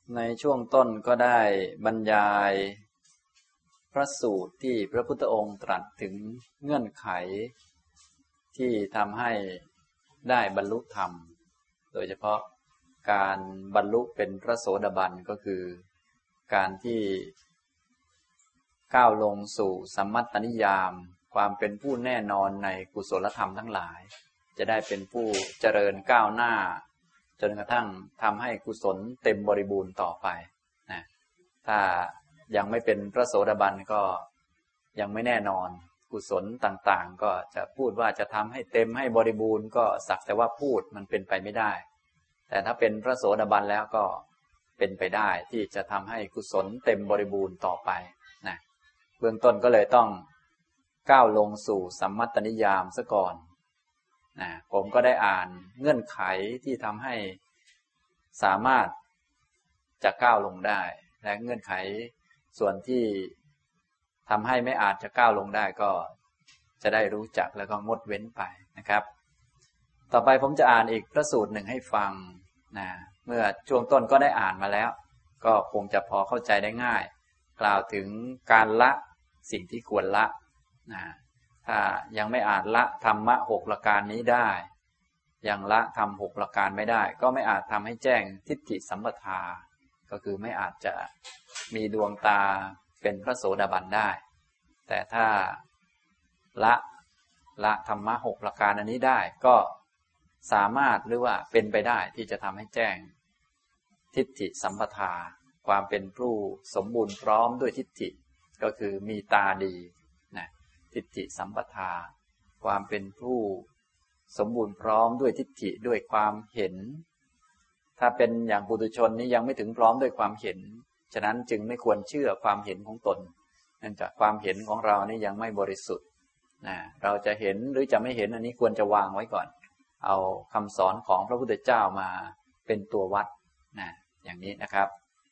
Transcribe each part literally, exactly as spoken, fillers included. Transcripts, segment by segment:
ในช่วงต้นก็ได้บรรยายพระสูตรที่พระพุทธองค์ตรัสถึงเงื่อนไขที่ทำให้ได้บรรลุธรรมโดยเฉพาะการบรรลุเป็นพระโสดาบันก็คือการที่ก้าวลงสู่สัมมัตตนิยามความเป็นผู้แน่นอนในกุศลธรรมทั้งหลายจะได้เป็นผู้เจริญก้าวหน้าจนกระทั่งทำให้กุศลเต็มบริบูรณ์ต่อไปนะถ้ายังไม่เป็นพระโสดาบันก็ยังไม่แน่นอนกุศลต่างๆก็จะพูดว่าจะทำให้เต็มให้บริบูรณ์ก็สักแต่ว่าพูดมันเป็นไปไม่ได้แต่ถ้าเป็นพระโสดาบันแล้วก็เป็นไปได้ที่จะทำให้กุศลเต็มบริบูรณ์ต่อไปนะเบื้องต้นก็เลยต้องก้าวลงสู่สัมมัตตนิยามซะก่อนนะผมก็ได้อ่านเงื่อนไขที่ทำให้สามารถจะก้าวลงได้และเงื่อนไขส่วนที่ทำให้ไม่อาจจะก้าวลงได้ก็จะได้รู้จักแล้วก็งดเว้นไปนะครับต่อไปผมจะอ่านอีกพระสูตรหนึ่งให้ฟังนะเมื่อช่วงต้นก็ได้อ่านมาแล้วก็คงจะพอเข้าใจได้ง่ายกล่าวถึงการละสิ่งที่ควรละนะถ้ายังไม่อาจละธรรมะหกประการนี้ได้ยังละธรรมหกประการไม่ได้ก็ไม่อาจทำให้แจ้งทิฏฐิสัมปทาก็คือไม่อาจจะมีดวงตาเป็นพระโสดาบันได้แต่ถ้าละละธรรมะหกประการอันนี้ได้ก็สามารถหรือว่าเป็นไปได้ที่จะทำให้แจ้งทิฏฐิสัมปทาความเป็นผู้สมบูรณ์พร้อมด้วยทิฏฐิก็คือมีตาดีนะทิฏฐิสัมปทาความเป็นผู้สมบูรณ์พร้อมด้วยทิฏฐิด้วยความเห็นถ้าเป็นอย่างปุถุชนนี้ยังไม่ถึงพร้อมด้วยความเห็นฉะนั้นจึงไม่ควรเชื่อความเห็นของตนเนื่องจากความเห็นของเรานี่ยังไม่บริสุทธิ์นะเราจะเห็นหรือจะไม่เห็นอันนี้ควรจะวางไว้ก่อนเอาคำสอนของพระพุทธเจ้ามาเป็นตัววัดนะอย่างนี้นะครับ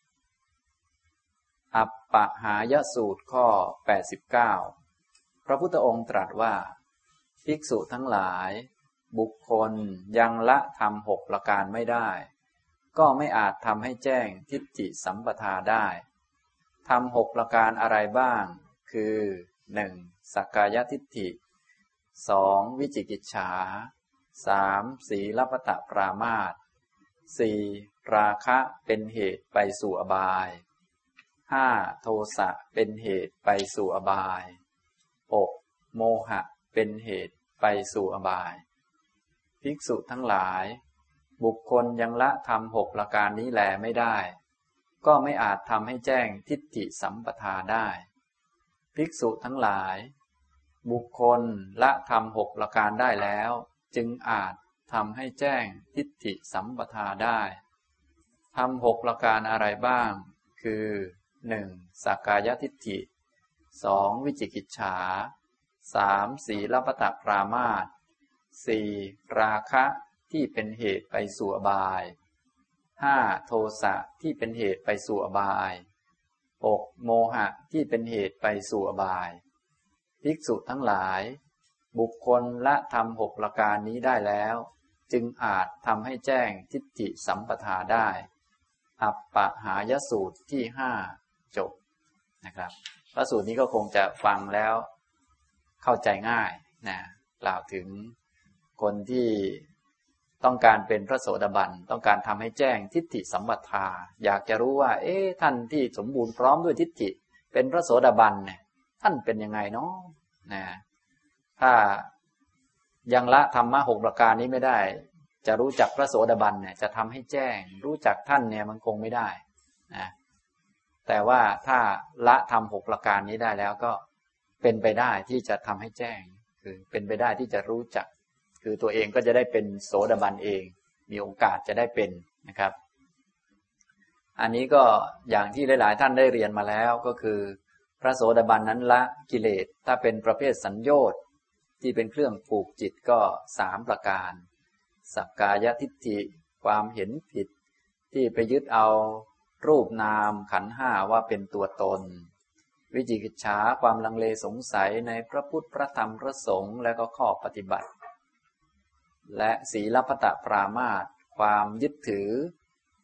อัปปหายสูตรข้อแปดสิบเก้าพระพุทธองค์ตรัสว่าภิกษุทั้งหลายบุคคลยังละธรรมหกประการไม่ได้ก็ไม่อาจทำให้แจ้งทิฏฐิสัมปทาได้ธรรมหกประการอะไรบ้างคือหนึ่งสักกายทิฏฐิสองวิจิกิจฉาสามศีลปตปรามาสสี่ราคะเป็นเหตุไปสู่อบายห้าโทสะเป็นเหตุไปสู่อบายหกโมหะเป็นเหตุไปสู่อบายภิกษุทั้งหลายบุคคลยังละธรรมหกประการนี้แลไม่ได้ก็ไม่อาจทำให้แจ้งทิฏฐิสัมปทาได้ภิกษุทั้งหลายบุคคลละธรรมหกประการได้แล้วจึงอาจทำให้แจ้งทิฏฐิสัมปทาได้ธรรมหกประการอะไรบ้างคือหนึ่งสักกายทิฏฐิสองวิจิกิจฉาสามศีลปตปรามาสสี่ราคะที่เป็นเหตุไปสู่อบายห้าโทสะที่เป็นเหตุไปสู่อบายหกโมหะที่เป็นเหตุไปสู่อบายภิกษุทั้งหลายบุคคลละธรรมหกประการนี้ได้แล้วจึงอาจทำให้แจ้งทิฏฐิสัมปทาได้อัปปหายสูตรที่ห้าจบนะครับพระสูตรนี้ก็คงจะฟังแล้วเข้าใจง่ายนะกล่าวถึงคนที่ต้องการเป็นพระโสดาบันต้องการทำให้แจ้งทิฏฐิสัมปทาอยากจะรู้ว่าเอ๊ะท่านที่สมบูรณ์พร้อมด้วยทิฏฐิเป็นพระโสดาบันเนี่ยท่านเป็นยังไงเนาะนะถ้ายังละธรรมะหกประการนี้ไม่ได้จะรู้จักพระโสดาบันเนี่ยจะทำให้แจ้งรู้จักท่านเนี่ยมันคงไม่ได้นะแต่ว่าถ้าละธรรมหกประการนี้ได้แล้วก็เป็นไปได้ที่จะทำให้แจ้งคือเป็นไปได้ที่จะรู้จักคือตัวเองก็จะได้เป็นโสดาบันเองมีโอกาสจะได้เป็นนะครับอันนี้ก็อย่างที่หลายๆท่านได้เรียนมาแล้วก็คือพระโสดาบันนั้นละกิเลสถ้าเป็นประเภทสัญโยชน์ที่เป็นเครื่องผูกจิตก็สามประการสักกายทิฏฐิความเห็นผิดที่ไปยึดเอารูปนามขันธ์ห้าว่าเป็นตัวตนวิจิกิจฉาความลังเลสงสัยในพระพุทธพระธรรมพระสงฆ์และก็ข้อปฏิบัติและศีลปตปรามาสความยึดถือ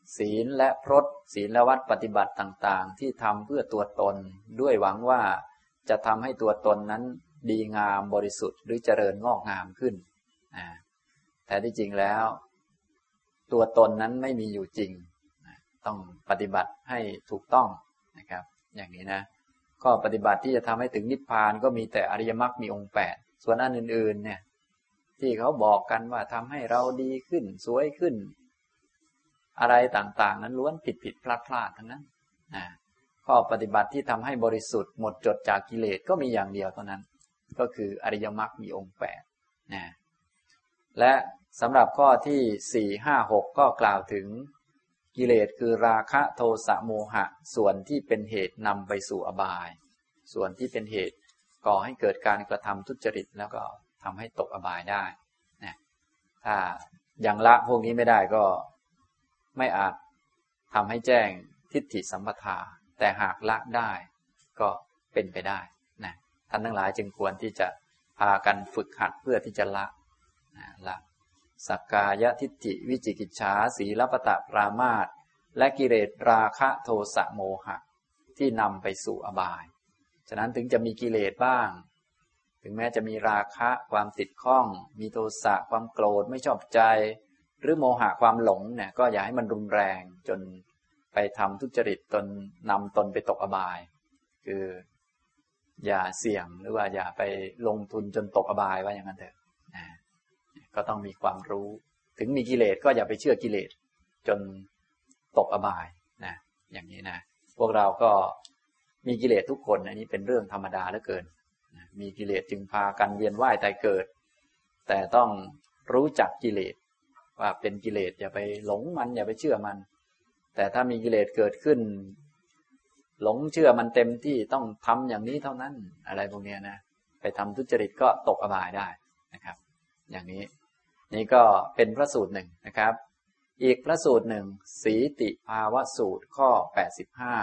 ศีลและพรตศีลและวัดปฏิบัติต่างๆที่ทำเพื่อตัวตนด้วยหวังว่าจะทำให้ตัวตนนั้นดีงามบริสุทธิ์หรือเจริญงอกงามขึ้นนะแต่ที่จริงแล้วตัวตนนั้นไม่มีอยู่จริงนะต้องปฏิบัติให้ถูกต้องนะครับอย่างนี้นะข้อปฏิบัติที่จะทำให้ถึงนิพพานก็มีแต่อริยมรรคมีองค์แปดส่วนอันอื่นๆเนี่ยที่เขาบอกกันว่าทำให้เราดีขึ้นสวยขึ้นอะไรต่างๆนั้นล้วนผิดผิดพลาดพลาดทั้งนั้นนะข้อปฏิบัติที่ทำให้บริสุทธิ์หมดจดจากกิเลสก็มีอย่างเดียวเท่านั้นก็คืออริยมรรคมีองค์แปดนะและสำหรับข้อที่สี่ห้าหกก็กล่าวถึงกิเลสคือราคะโทสะโมหะส่วนที่เป็นเหตุนำไปสู่อบายส่วนที่เป็นเหตุก่อให้เกิดการกระทำทุจริตแล้วก็ทำให้ตกอบายได้นะถ้ายังละพวกนี้ไม่ได้ก็ไม่อาจทำให้แจ้งทิฏฐิสัมปทาแต่หากละได้ก็เป็นไปได้นะท่านทั้งหลายจึงควรที่จะพากันฝึกหัดเพื่อที่จะละนะละสักกายทิฏฐิวิจิกิจฉาสีลปตปรามาสและกิเลสราคะโทสะโมหะที่นำไปสู่อบายฉะนั้นถึงจะมีกิเลสบ้างถึงแม้จะมีราคะความติดข้องมีโทสะความโกรธไม่ชอบใจหรือโมหะความหลงเนี่ยก็อย่าให้มันรุนแรงจนไปทำทุจริตตนนำตนไปตกอบายคืออย่าเสี่ยงหรือว่าอย่าไปลงทุนจนตกอบายว่าอย่างนั้นเถอะนะก็ต้องมีความรู้ถึงมีกิเลสก็อย่าไปเชื่อกิเลสจนตกอบายนะอย่างนี้นะพวกเราก็มีกิเลสทุกคนอันนี้เป็นเรื่องธรรมดาเหลือเกินนะมีกิเลสจึงพากันเวียนว่ายตายเกิดแต่ต้องรู้จักกิเลสว่าเป็นกิเลสอย่าไปหลงมันอย่าไปเชื่อมันแต่ถ้ามีกิเลสเกิดขึ้นหลงเชื่อมันเต็มที่ต้องทำอย่างนี้เท่านั้นอะไรพวกนี้นะไปทำทุจริตก็ตกอบายได้นะครับอย่างนี้นี่ก็เป็นพระสูตรหนึ่งนะครับอีกพระสูตรหนึ่งสีติภาวสูตรข้อแปดสิบห้า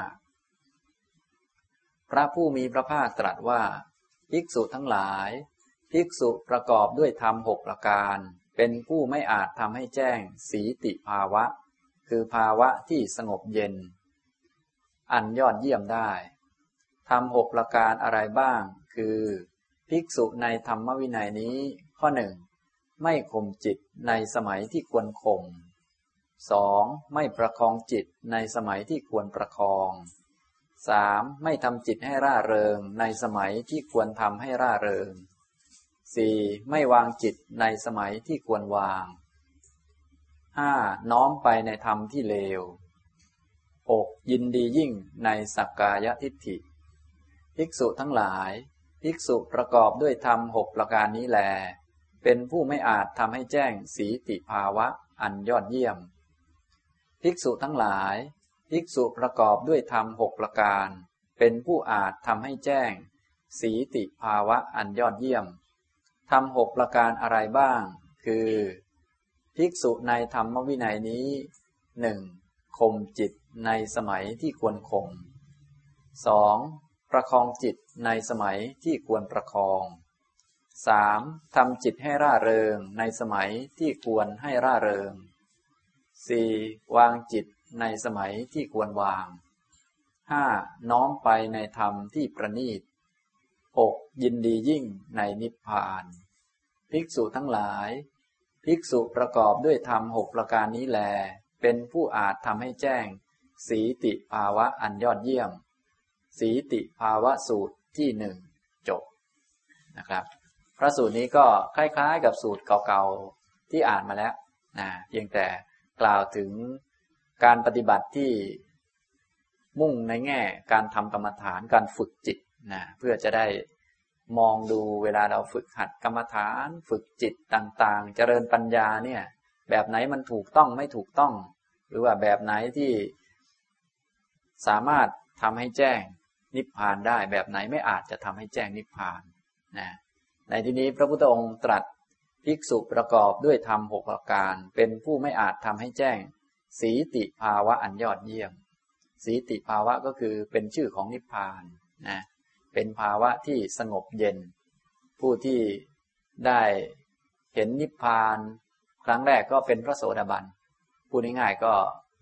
พระผู้มีพระภาคตรัสว่าภิกษุทั้งหลายภิกษุประกอบด้วยธรรมหกประการเป็นผู้ไม่อาจทำให้แจ้งสีติภาวะคือภาวะที่สงบเย็นอันยอดเยี่ยมได้ธรรมหกประการอะไรบ้างคือภิกษุในธรรมวินัยนี้ข้อหนึ่งไม่ข่มจิตในสมัยที่ควรข่มสองไม่ประคองจิตในสมัยที่ควรประคองสามไม่ทำจิตให้ร่าเริงในสมัยที่ควรทำให้ร่าเริงสี่ไม่วางจิตในสมัยที่ควรวางห้าน้อมไปในธรรมที่เลวหกยินดียิ่งในสักกายทิฏฐิภิกษุทั้งหลายภิกษุประกอบด้วยธรรมหกประการนี้แลเป็นผู้ไม่อาจทำให้แจ้งสีติภาวะอันยอดเยี่ยมภิกษุทั้งหลายภิกษุประกอบด้วยธรรมหกประการเป็นผู้อาจทำให้แจ้งสีติภาวะอันยอดเยี่ยมธรรมหกประการอะไรบ้างคือภิกษุในธรรมวินัยนี้หนึ่งข่มจิตในสมัยที่ควรข่มสองประคองจิตในสมัยที่ควรประคองสามทำจิตให้ร่าเริงในสมัยที่ควรให้ร่าเริงสี่วางจิตในสมัยที่ควรวางห้าน้อมไปในธรรมที่ประณีตหกยินดียิ่งในนิพพานภิกษุทั้งหลายภิกษุประกอบด้วยธรรมหกประการนี้แลเป็นผู้อาจทำให้แจ้งสีติภาวะอันยอดเยี่ยมสีติภาวะสูตรที่หนึ่งจบนะครับพระสูตรนี้ก็คล้ายๆกับสูตรเก่าๆที่อ่านมาแล้วนะเพียงแต่กล่าวถึงการปฏิบัติที่มุ่งในแง่การทำกรรมฐานการฝึกจิตนะเพื่อจะได้มองดูเวลาเราฝึกหัดกรรมฐานฝึกจิตต่างๆเจริญปัญญาเนี่ยแบบไหนมันถูกต้องไม่ถูกต้องหรือว่าแบบไหนที่สามารถทำให้แจ้งนิพพานได้แบบไหนไม่อาจจะทำให้แจ้งนิพพานนะในที่นี้พระพุทธองค์ตรัสภิกษุประกอบด้วยธรรมหกประการเป็นผู้ไม่อาจทำให้แจ้งสีติภาวะอันยอดเยี่ยมสีติภาวะก็คือเป็นชื่อของนิพพานนะเป็นภาวะที่สงบเย็นผู้ที่ได้เห็นนิพพานครั้งแรกก็เป็นพระโสดาบันพูดง่ายๆก็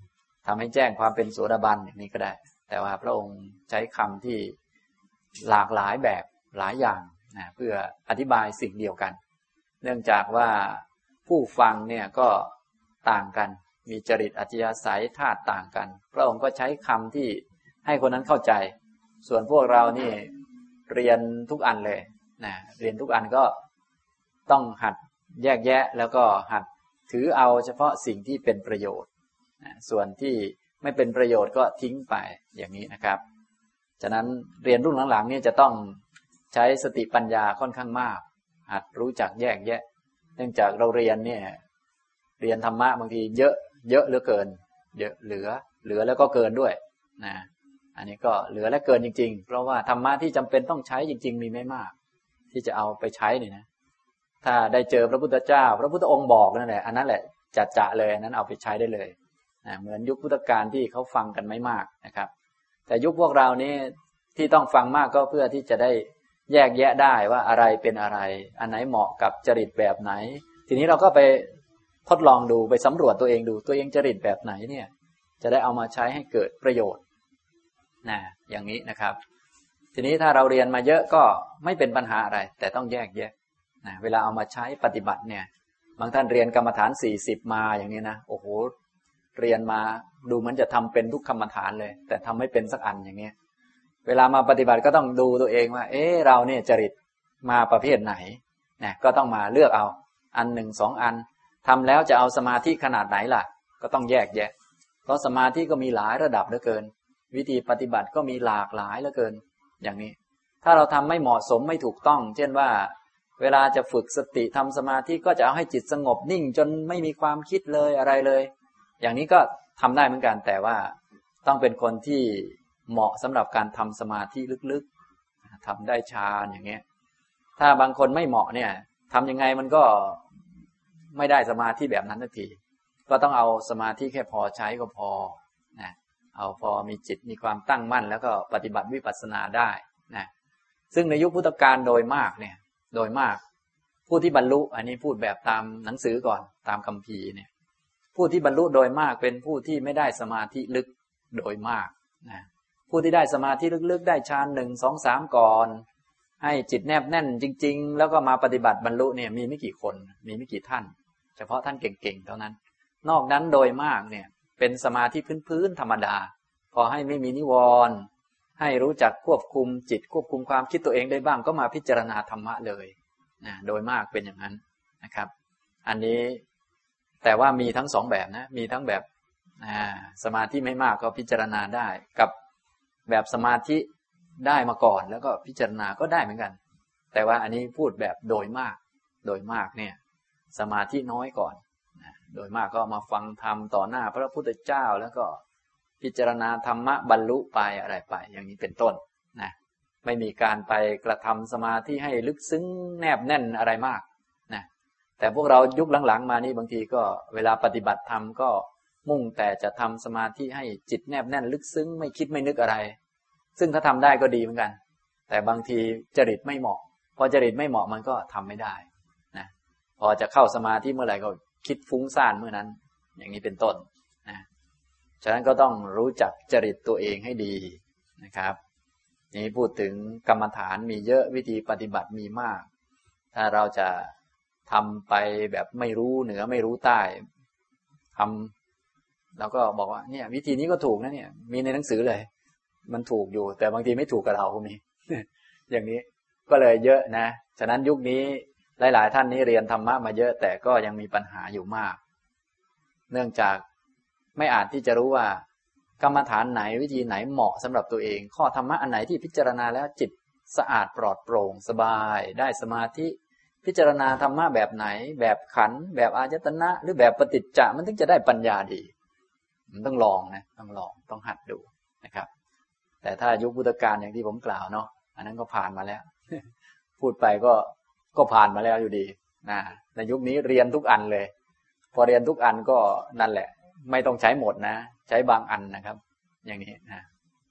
ทำให้แจ้งความเป็นโสดาบันอย่างนี้ก็ได้แต่ว่าพระองค์ใช้คำที่หลากหลายแบบหลายอย่างนะเพื่ออธิบายสิ่งเดียวกันเนื่องจากว่าผู้ฟังเนี่ยก็ต่างกันมีจริตอัธยาศัยธาตุต่างกันพระองค์ก็ใช้คำที่ให้คนนั้นเข้าใจส่วนพวกเรานี่เรียนทุกอันเลยนะเรียนทุกอันก็ต้องหัดแยกแยะแล้วก็หัดถือเอาเฉพาะสิ่งที่เป็นประโยชน์นะส่วนที่ไม่เป็นประโยชน์ก็ทิ้งไปอย่างนี้นะครับฉะนั้นเรียนรุ่นหลังๆนี่จะต้องใช้สติปัญญาค่อนข้างมากหัดรู้จักแยกแยะเนื่องจากเราเรียนเนี่ยเรียนธรรมะบางทีเยอะเยอะเหลือเกินเยอะเหลือเหลือแล้วก็เกินด้วยนะอันนี้ก็เหลือและเกินจริงๆเพราะว่าธรรมะที่จำเป็นต้องใช้จริงๆมีไม่มากที่จะเอาไปใช้นี่นะถ้าได้เจอพระพุทธเจ้าพระพุทธองค์บอกนั่นแหละอันนั้นแหละจัดจะเลยอันนั้นเอาไปใช้ได้เลยนะเหมือนยุคพุทธกาลที่เขาฟังกันไม่มากนะครับแต่ยุคพวกเรานี้ที่ต้องฟังมากก็เพื่อที่จะได้แยกแยะได้ว่าอะไรเป็นอะไรอันไหนเหมาะกับจริตแบบไหนทีนี้เราก็ไปทดลองดูไปสำรวจตัวเองดูตัวเองจริตแบบไหนเนี่ยจะได้เอามาใช้ให้เกิดประโยชน์นะอย่างนี้นะครับทีนี้ถ้าเราเรียนมาเยอะก็ไม่เป็นปัญหาอะไรแต่ต้องแยกแยะนะเวลาเอามาใช้ปฏิบัติเนี่ยบางท่านเรียนกรรมฐานสี่สิบมาอย่างนี้นะโอ้โหเรียนมาดูเหมือนจะทำเป็นทุกกรรมฐานเลยแต่ทำไม่เป็นสักอันอย่างเงี้ยเวลามาปฏิบัติก็ต้องดูตัวเองว่าเอ๊ะเราเนี่ยจริตมาประเภทไหนนะก็ต้องมาเลือกเอาอันหนึ่งสองอันทำแล้วจะเอาสมาธิขนาดไหนล่ะก็ต้องแยกแยะเพราะสมาธิก็มีหลายระดับเหลือเกินวิธีปฏิบัติก็มีหลากหลายเหลือเกินอย่างนี้ถ้าเราทำไม่เหมาะสมไม่ถูกต้องเช่นว่าเวลาจะฝึกสติทำสมาธิก็จะเอาให้จิตสงบนิ่งจนไม่มีความคิดเลยอะไรเลยอย่างนี้ก็ทำได้เหมือนกันแต่ว่าต้องเป็นคนที่เหมาะสำหรับการทำสมาธิลึกๆทำได้ฌานอย่างเงี้ยถ้าบางคนไม่เหมาะเนี่ยทำยังไงมันก็ไม่ได้สมาธิแบบนั้นทันทีก็ต้องเอาสมาธิแค่พอใช้ก็พอนะเอาพอมีจิตมีความตั้งมั่นแล้วก็ปฏิบัติวิปัสสนาได้นะซึ่งในยุคพุทธกาลโดยมากเนี่ยโดยมากผู้ที่บรรลุอันนี้พูดแบบตามหนังสือก่อนตามคัมภีร์เนี่ยผู้ที่บรรลุโดยมากเป็นผู้ที่ไม่ได้สมาธิลึกโดยมากนะผู้ที่ได้สมาธิลึกๆได้ฌานหนึ่งสองสามก่อนให้จิตแนบแน่นจริงๆแล้วก็มาปฏิบัติบรรลุเนี่ยมีไม่กี่คนมีไม่กี่ท่านเฉพาะท่านเก่งๆเท่านั้นนอกนั้นโดยมากเนี่ยเป็นสมาธิพื้นๆธรรมดาพอให้ไม่มีนิวรณ์ให้รู้จักควบคุมจิตควบคุมความคิดตัวเองได้บ้างก็มาพิจารณาธรรมะเลยนะโดยมากเป็นอย่างนั้นนะครับอันนี้แต่ว่ามีทั้งสองแบบนะมีทั้งแบบสมาธิไม่มากก็พิจารณาได้กับแบบสมาธิได้มาก่อนแล้วก็พิจารณาก็ได้เหมือนกันแต่ว่าอันนี้พูดแบบโดยมากโดยมากเนี่ยสมาธิน้อยก่อนนะโดยมากก็มาฟังธรรมต่อหน้าพระพุทธเจ้าแล้วก็พิจารณาธรรมะบรรลุไปอะไรไปอย่างนี้เป็นต้นนะไม่มีการไปกระทำสมาธิให้ลึกซึ้งแนบแน่นอะไรมากนะแต่พวกเรายุคหลังๆมานี่บางทีก็เวลาปฏิบัติธรรมก็มุ่งแต่จะทำสมาธิให้จิตแนบแน่นลึกซึ้งไม่คิดไม่นึกอะไรซึ่งถ้าทำได้ก็ดีเหมือนกันแต่บางทีจริตไม่เหมาะพอจริตไม่เหมาะมันก็ทำไม่ได้นะพอจะเข้าสมาธิเมื่อไหร่ก็คิดฟุ้งซ่านเมื่อนั้นอย่างนี้เป็นต้นนะฉะนั้นก็ต้องรู้จักจริตตัวเองให้ดีนะครับนี้พูดถึงกรรมฐานมีเยอะวิธีปฏิบัติมีมากถ้าเราจะทำไปแบบไม่รู้เหนือไม่รู้ใต้ทำแล้วก็บอกว่าเนี่ยวิธีนี้ก็ถูกนะเนี่ยมีในหนังสือเลยมันถูกอยู่แต่บางทีไม่ถูกกับเราก็มี อย่างนี้ก็เลยเยอะนะฉะนั้นยุคนี้หลายๆท่านนี้เรียนธรรมะมาเยอะแต่ก็ยังมีปัญหาอยู่มากเนื่องจากไม่อาจที่จะรู้ว่ากรรมฐานไหนวิธีไหนเหมาะสำหรับตัวเองข้อธรรมะอันไหนที่พิจารณาแล้วจิตสะอาดปลอดโปร่งสบายได้สมาธิพิจารณาธรรมะแบบไหนแบบขันธ์แบบอายตนะหรือแบบปฏิจจะมันถึงจะได้ปัญญาดีมันต้องลองนะต้องลองต้องหัดดูนะครับแต่ถ้ายุคพุทธกาลอย่างที่ผมกล่าวเนาะอันนั้นก็ผ่านมาแล้ว พูดไปก็ก็ผ่านมาแล้วอยู่ดีนะในยุคนี้เรียนทุกอันเลยพอเรียนทุกอันก็นั่นแหละไม่ต้องใช้หมดนะใช้บางอันนะครับอย่างนี้นะ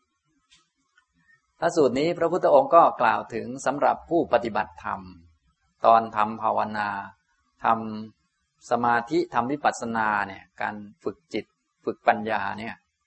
ถ้าสูตรนี้พระพุทธองค์ก็กล่าวถึงสำหรับผู้ปฏิบัติธรรมตอนทำภาวนาทำสมาธิทำวิปัสสนาเนี่ยการฝึกจิตฝึกปัญญาเนี่ย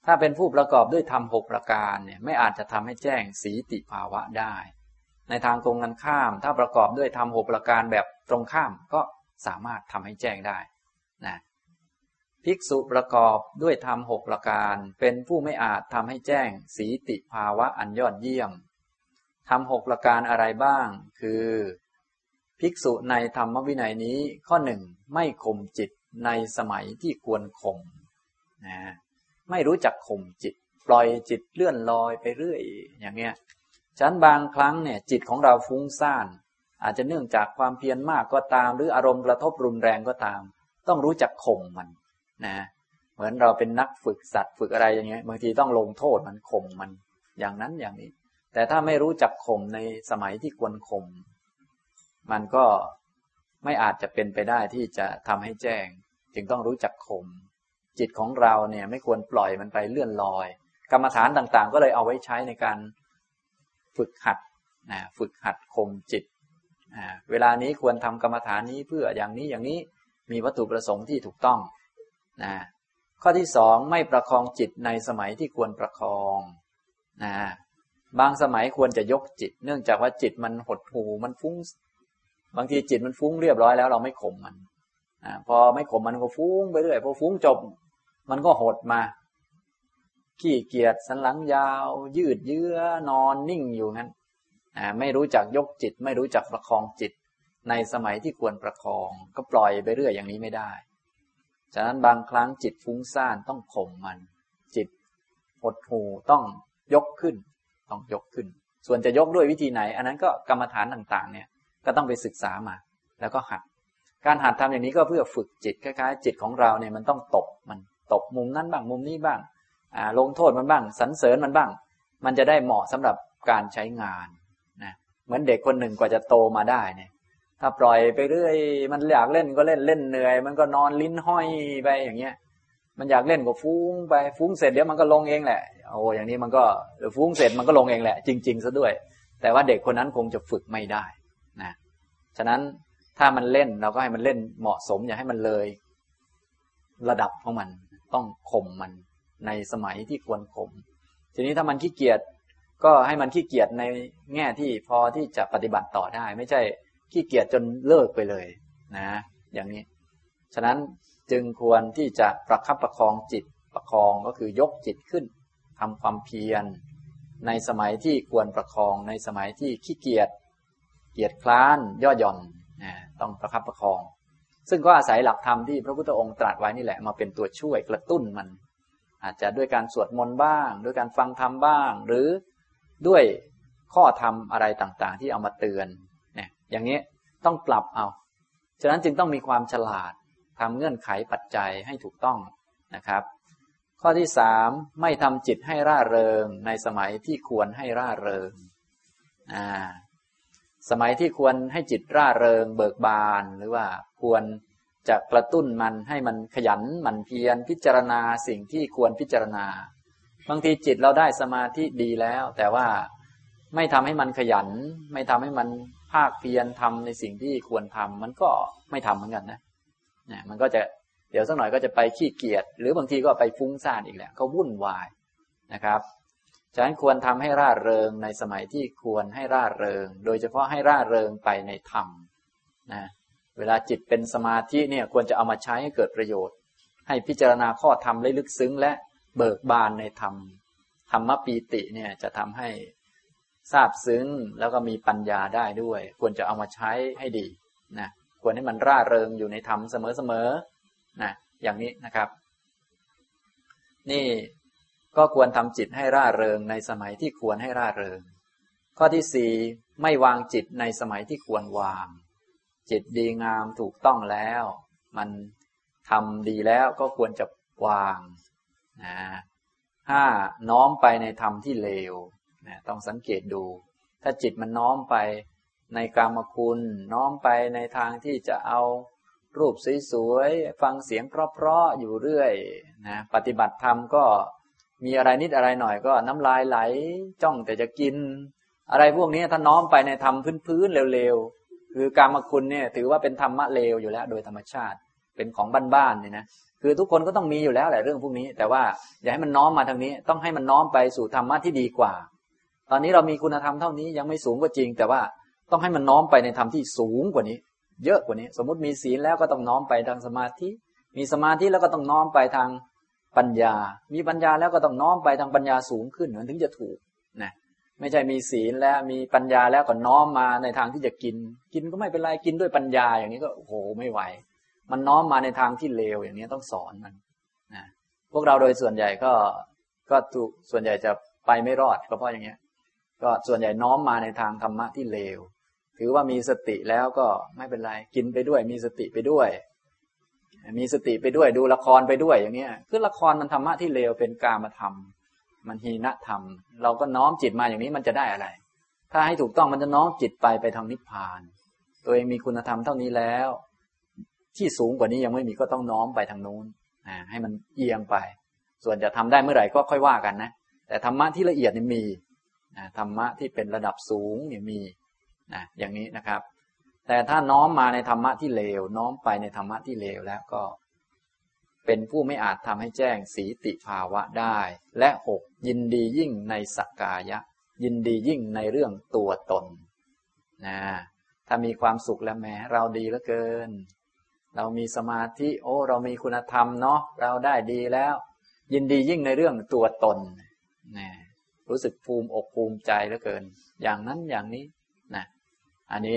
ถ้าเป็นผู้ประกอบด้วยธรรมหกประการเนี่ยไม่อาจจะทำให้แจ้งสีติภาวะได้ในทางตรงกันข้ามถ้าประกอบด้วยธรรมหกประการแบบตรงข้ามก็สามารถทำให้แจ้งได้นะภิกษุประกอบด้วยธรรมหกประการเป็นผู้ไม่อาจทำให้แจ้งสีติภาวะอันยอดเยี่ยมธรรมหกประการอะไรบ้างคือภิกษุในธรรมวินัยนี้ข้อหนึ่งไม่ข่มจิตในสมัยที่ควรข่มนะไม่รู้จักข่มจิตปล่อยจิตเลื่อนลอยไปเรื่อยอย่างเงี้ยฉะนั้นบางครั้งเนี่ยจิตของเราฟุ้งซ่านอาจจะเนื่องจากความเพียรมากก็ตามหรืออารมณ์กระทบรุนแรงก็ตามต้องรู้จักข่มมันนะเหมือนเราเป็นนักฝึกสัตว์ฝึกอะไรอย่างเงี้ยบางทีต้องลงโทษมันข่มมันอย่างนั้นอย่างนี้แต่ถ้าไม่รู้จักข่มในสมัยที่ควรข่มมันก็ไม่อาจจะเป็นไปได้ที่จะทำให้แจ้งจึงต้องรู้จักข่มจิตของเราเนี่ยไม่ควรปล่อยมันไปเลื่อนลอยกรรมฐานต่างๆก็เลยเอาไว้ใช้ในการฝึกหัดนะฝึกหัดข่มจิตอ่าเวลานี้ควรทำกรรมฐานนี้เพื่ออย่างนี้อย่างนี้มีวัตถุประสงค์ที่ถูกต้องนะข้อที่สองไม่ประคองจิตในสมัยที่ควรประคองนะบางสมัยควรจะยกจิตเนื่องจากว่าจิตมันหดหู่มันฟุ้งบางทีจิตมันฟุ้งเรียบร้อยแล้วเราไม่ข่มมันอ่าพอไม่ข่มมันก็ฟุ้งไปเรื่อยพอฟุ้งจบมันก็หดมาขี้เกียจสันหลังยาวยืดเยื้อนอนนิ่งอยู่งั้นอ่าไม่รู้จักยกจิตไม่รู้จักประคองจิตในสมัยที่ควรประคองก็ปล่อยไปเรื่อยอย่างนี้ไม่ได้ฉะนั้นบางครั้งจิตฟุ้งซ่านต้องข่มมันจิตหดหู่ต้องยกขึ้นต้องยกขึ้นส่วนจะยกด้วยวิธีไหนอันนั้นก็กรรมฐานต่างๆเนี่ยก็ต้องไปศึกษามาแล้วก็หัดการหัดทำอย่างนี้ก็เพื่อฝึกจิตคล้ายๆจิตของเราเนี่ยมันต้องตบมันตบมุมนั้นบ้างมุมนี้บ้างอ่าลงโทษมันบ้างสรรเสริญมันบ้างมันจะได้เหมาะสำหรับการใช้งานนะเหมือนเด็กคนหนึ่งกว่าจะโตมาได้เนี่ยถ้าปล่อยไปเรื่อยมันอยากเล่นก็เล่นเล่นเหนื่อยมันก็นอนลิ้นห้อยไปอย่างเงี้ยมันอยากเล่นก็ฟุ้งไปฟุ้งเสร็จเดี๋ยวมันก็ลงเองแหละโอ้อย่างนี้มันก็ฟุ้งเสร็จมันก็ลงเองแหละจริงๆซะด้วยแต่ว่าเด็กคนนั้นคงจะฝึกไม่ได้นะฉะนั้นถ้ามันเล่นเราก็ให้มันเล่นเหมาะสมอย่าให้มันเลยระดับของมันต้องข่มมันในสมัยที่ควรข่มทีนี้ถ้ามันขี้เกียจก็ให้มันขี้เกียจในแง่ที่พอที่จะปฏิบัติต่อได้ไม่ใช่ขี้เกียจจนเลิกไปเลยนะอย่างนี้ฉะนั้นจึงควรที่จะประคับประคองจิตประคองก็คือยกจิตขึ้นทำความเพียรในสมัยที่ควรประคองในสมัยที่ขี้เกียจเกียจคร้านย่อหย่อนนะต้องประคับประคองซึ่งก็อาศัยหลักธรรมที่พระพุทธองค์ตรัสไว้นี่แหละมาเป็นตัวช่วยกระตุ้นมันอาจจะด้วยการสวดมนต์บ้างด้วยการฟังธรรมบ้างหรือด้วยข้อธรรมอะไรต่างๆที่เอามาเตือนเนี่ยอย่างนี้ต้องปรับเอาฉะนั้นจึงต้องมีความฉลาดทำเงื่อนไขปัจจัยให้ถูกต้องนะครับข้อที่สามไม่ทำจิตให้ร่าเริงในสมัยที่ควรให้ร่าเริงอ่าสมัยที่ควรให้จิตร่าเริงเบิกบานหรือว่าควรจะกระตุ้นมันให้มันขยันหมั่นเพียรพิจารณาสิ่งที่ควรพิจารณาบางทีจิตเราได้สมาธิดีแล้วแต่ว่าไม่ทำให้มันขยันไม่ทำให้มันภาคเพียรทำในสิ่งที่ควรทำมันก็ไม่ทำเหมือนกันนะเนี่ยมันก็จะเดี๋ยวสักหน่อยก็จะไปขี้เกียจหรือบางทีก็ไปฟุ้งซ่านอีกแหละก็วุ่นวายนะครับฉะนั้นควรทำให้ร่าเริงในสมัยที่ควรให้ร่าเริงโดยเฉพาะให้ร่าเริงไปในธรรมนะเวลาจิตเป็นสมาธิเนี่ยควรจะเอามาใช้ให้เกิดประโยชน์ให้พิจารณาข้อธรรมได้ลึกซึ้งและเบิกบานในธรรมธรรมปีติเนี่ยจะทำให้ซาบซึ้งแล้วก็มีปัญญาได้ด้วยควรจะเอามาใช้ให้ดีนะควรให้มันร่าเริงอยู่ในธรรมเสมอๆนะอย่างนี้นะครับนี่ก็ควรทำจิตให้ร่าเริงในสมัยที่ควรให้ร่าเริงข้อที่สี่ไม่วางจิตในสมัยที่ควรวางจิตดีงามถูกต้องแล้วมันทำดีแล้วก็ควรจะวางนะห้าน้อมไปในธรรมที่เลวนะต้องสังเกตดูถ้าจิตมันน้อมไปในกามคุณน้อมไปในทางที่จะเอารูปสวยๆฟังเสียงเพราะๆอยู่เรื่อยนะปฏิบัติธรรมก็มีอะไรนิดอะไรหน่อยก็น้ำลายไหลจ้องแต่จะกินอะไรพวกนี้ถ้าน้อมไปในธรรมพื้นๆเร็วๆคือกามคุณเนี่ยถือว่าเป็นธรรมะเลวอยู่แล้วโดยธรรมชาติเป็นของบ้านๆเนี่ยนะคือทุกคนก็ต้องมีอยู่แล้วแหละเรื่องพวกนี้แต่ว่าอย่าให้มันน้อมมาทางนี้ต้องให้มันน้อมไปสู่ธรรมะที่ดีกว่าตอนนี้เรามีคุณธรรมเท่านี้ยังไม่สูงก็จริงแต่ว่าต้องให้มันน้อมไปในธรรมที่สูงกว่านี้เยอะกว่านี้สมมุติมีศีลแล้วก็ต้องน้อมไปทางสมาธิมีสมาธิแล้วก็ต้องน้อมไปทางปัญญามีปัญญาแล้วก็ต้องน้อมไปทางปัญญาสูงขึ้นมันถึงจะถูกนะไม่ใช่มีศีลแล้วมีปัญญาแล้วก็น้อมมาในทางที่จะกินกินก็ไม่เป็นไรกินด้วยปัญญาอย่างนี้ก็โอ้โหไม่ไหวมันน้อมมาในทางที่เลวอย่างนี้ต้องสอนมันนะพวกเราโดยส่วนใหญ่ก็ก็ถูกส่วนใหญ่จะไปไม่รอดก็เพราะอย่างเงี้ยก็ส่วนใหญ่น้อมมาในทางธรรมะที่เลวถือว่ามีสติแล้วก็ไม่เป็นไรกินไปด้วยมีสติไปด้วยมีสติไปด้วยดูละครไปด้วยอย่างเงี้ยคือละครมันธรรมะที่เลวเป็นกามธรรมมันหีนธรรมเราก็น้อมจิตมาอย่างนี้มันจะได้อะไรถ้าให้ถูกต้องมันจะน้อมจิตไปไปทางนิพพานตัวเองมีคุณธรรมเท่านี้แล้วที่สูงกว่านี้ยังไม่มีก็ต้องน้อมไปทางนู้นนะให้มันเอียงไปส่วนจะทำได้เมื่อไหร่ก็ค่อยว่ากันนะแต่ธรรมะที่ละเอียดนี่มีนะธรรมะที่เป็นระดับสูงเนี่ยมีนะอย่างนี้นะครับแต่ถ้าน้อมมาในธรรมะที่เลวน้อมไปในธรรมะที่เลวแล้วก็เป็นผู้ไม่อาจทำให้แจ้งสีติภาวะได้และหกยินดียิ่งในสักกายะยินดียิ่งในเรื่องตัวตนนะถ้ามีความสุขแล้วแม้เราดีเหลือเกินเรามีสมาธิโอ้เรามีคุณธรรมเนาะเราได้ดีแล้วยินดียิ่งในเรื่องตัวตนนะรู้สึกภูมิอกภูมิใจเหลือเกินอย่างนั้นอย่างนี้นะอันนี้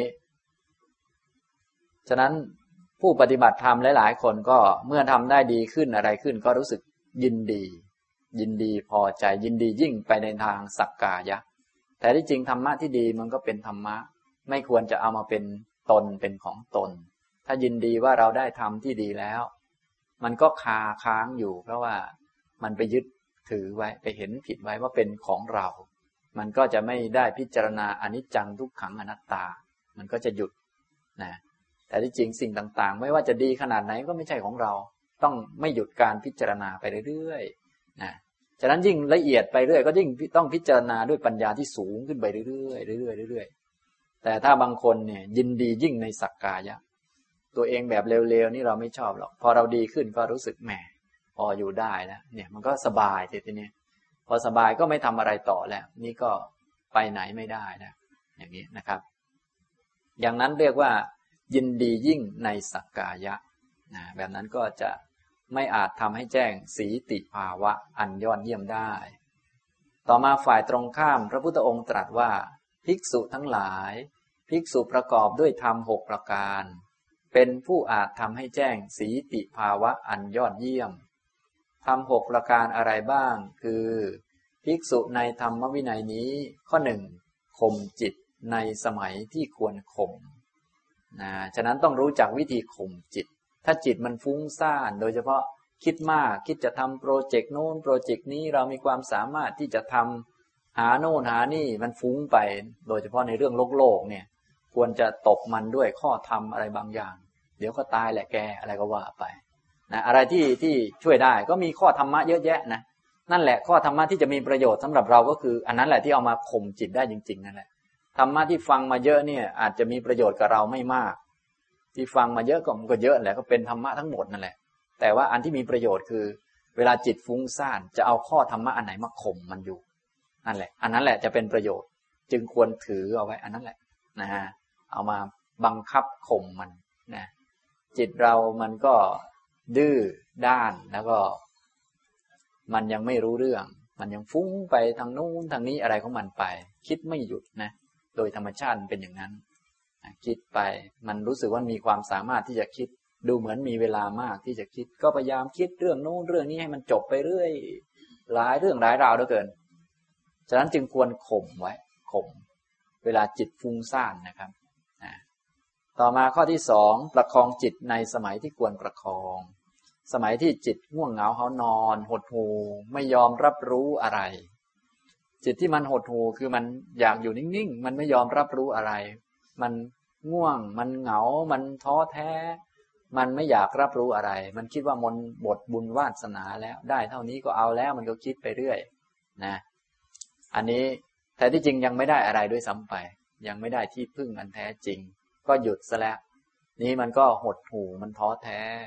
ฉะนั้นผู้ปฏิบัติธรรมหลายๆคนก็เมื่อทำได้ดีขึ้นอะไรขึ้นก็รู้สึกยินดียินดีพอใจยินดียิ่งไปในทางสักกายะแต่ที่จริงธรรมะที่ดีมันก็เป็นธรรมะไม่ควรจะเอามาเป็นตนเป็นของตนถ้ายินดีว่าเราได้ทำที่ดีแล้วมันก็คาค้างอยู่เพราะว่ามันไปยึดถือไว้ไปเห็นผิดไว้ว่าเป็นของเรามันก็จะไม่ได้พิจารณาอนิจจังทุกขังอนัตตามันก็จะหยุดนะแต่ที่จริงสิ่งต่างๆไม่ว่าจะดีขนาดไหนก็ไม่ใช่ของเราต้องไม่หยุดการพิจารณาไปเรื่อยๆนะฉะนั้นยิ่งละเอียดไปเรื่อยก็ยิ่งต้องพิจารณาด้วยปัญญาที่สูงขึ้นไปเรื่อยๆเรื่อยๆเรื่อยๆแต่ถ้าบางคนเนี่ยยินดียิ่งในสักกายะตัวเองแบบเร็วๆนี่เราไม่ชอบหรอกพอเราดีขึ้นก็รู้สึกแหมพออยู่ได้แล้วเนี่ยมันก็สบายทีนี้พอสบายก็ไม่ทำอะไรต่อแล้วนี่ก็ไปไหนไม่ได้นะอย่างนี้นะครับอย่างนั้นเรียกว่ายินดียิ่งในสักกายะนะแบบนั้นก็จะไม่อาจทำให้แจ้งสีติภาวะอันยอดเยี่ยมได้ต่อมาฝ่ายตรงข้ามพระพุทธองค์ตรัสว่าภิกษุทั้งหลายภิกษุประกอบด้วยธรรมหกประการเป็นผู้อาจทำให้แจ้งสีติภาวะอันยอดเยี่ยมธรรมหกประการอะไรบ้างคือภิกษุในธรรมวินัยนี้ข้อหนึ่งข่มจิตในสมัยที่ควรข่มนะฉะนั้นต้องรู้จักวิธีข่มจิตถ้าจิตมันฟุ้งซ่านโดยเฉพาะคิดมากคิดจะทำโปรเจกต์โน้นโปรเจกต์นี้เรามีความสามารถที่จะทำหาโน่นหานี่มันฟุ้งไปโดยเฉพาะในเรื่องโลกโลกเนี่ยควรจะตบมันด้วยข้อธรรมอะไรบางอย่างเดี๋ยวก็ตายแหละแกอะไรก็ว่าไปนะอะไรที่ที่ช่วยได้ก็มีข้อธรรมะเยอะแยะนะนั่นแหละข้อธรรมะที่จะมีประโยชน์สำหรับเราก็คืออันนั้นแหละที่เอามาข่มจิตได้จริงๆนั่นแหละธรรมะที่ฟังมาเยอะเนี่ยอาจจะมีประโยชน์กับเราไม่มากที่ฟังมาเยอะก็มันก็เยอะแหละก็เป็นธรรมะทั้งหมดนั่นแหละแต่ว่าอันที่มีประโยชน์คือเวลาจิตฟุ้งซ่านจะเอาข้อธรรมะอันไหนมาข่มมันอยู่นั่นแหละอันนั้นแหละจะเป็นประโยชน์จึงควรถือเอาไว้อันนั้นแหละนะฮะเอามาบังคับข่มมันนะจิตเรามันก็ดื้อด้านแล้วก็มันยังไม่รู้เรื่องมันยังฟุ้งไปทางนู้นทางนี้อะไรของมันไปคิดไม่หยุดนะโดยธรรมชาติเป็นอย่างนั้นคิดไปมันรู้สึกว่ามีความสามารถที่จะคิดดูเหมือนมีเวลามากที่จะคิดก็พยายามคิดเรื่องโน้นเรื่องนี้ให้มันจบไปเรื่อยหลายเรื่องหลายราวเหลือเกินฉะนั้นจึงควรข่มไว้ข่มเวลาจิตฟุ้งซ่านนะครับต่อมาข้อที่สองประคองจิตในสมัยที่ควรประคองสมัยที่จิตง่วงเหงาหานอนหดหู่ไม่ยอมรับรู้อะไรจิตที่มันหดหู่คือมันอยากอยู่นิ่งๆมันไม่ยอมรับรู้อะไรมันง่วงมันเหงามันท้อแท้มันไม่อยากรับรู้อะไรมันคิดว่ามนบทบุญวาสนาแล้วได้เท่านี้ก็เอาแล้วมันก็คิดไปเรื่อยนะอันนี้แต่ที่จริงยังไม่ได้อะไรด้วยซ้ำไปยังไม่ได้ที่พึ่งอันแท้จริงก็หยุดซะแล้วนี้มันก็หดหู่มันท้อแท้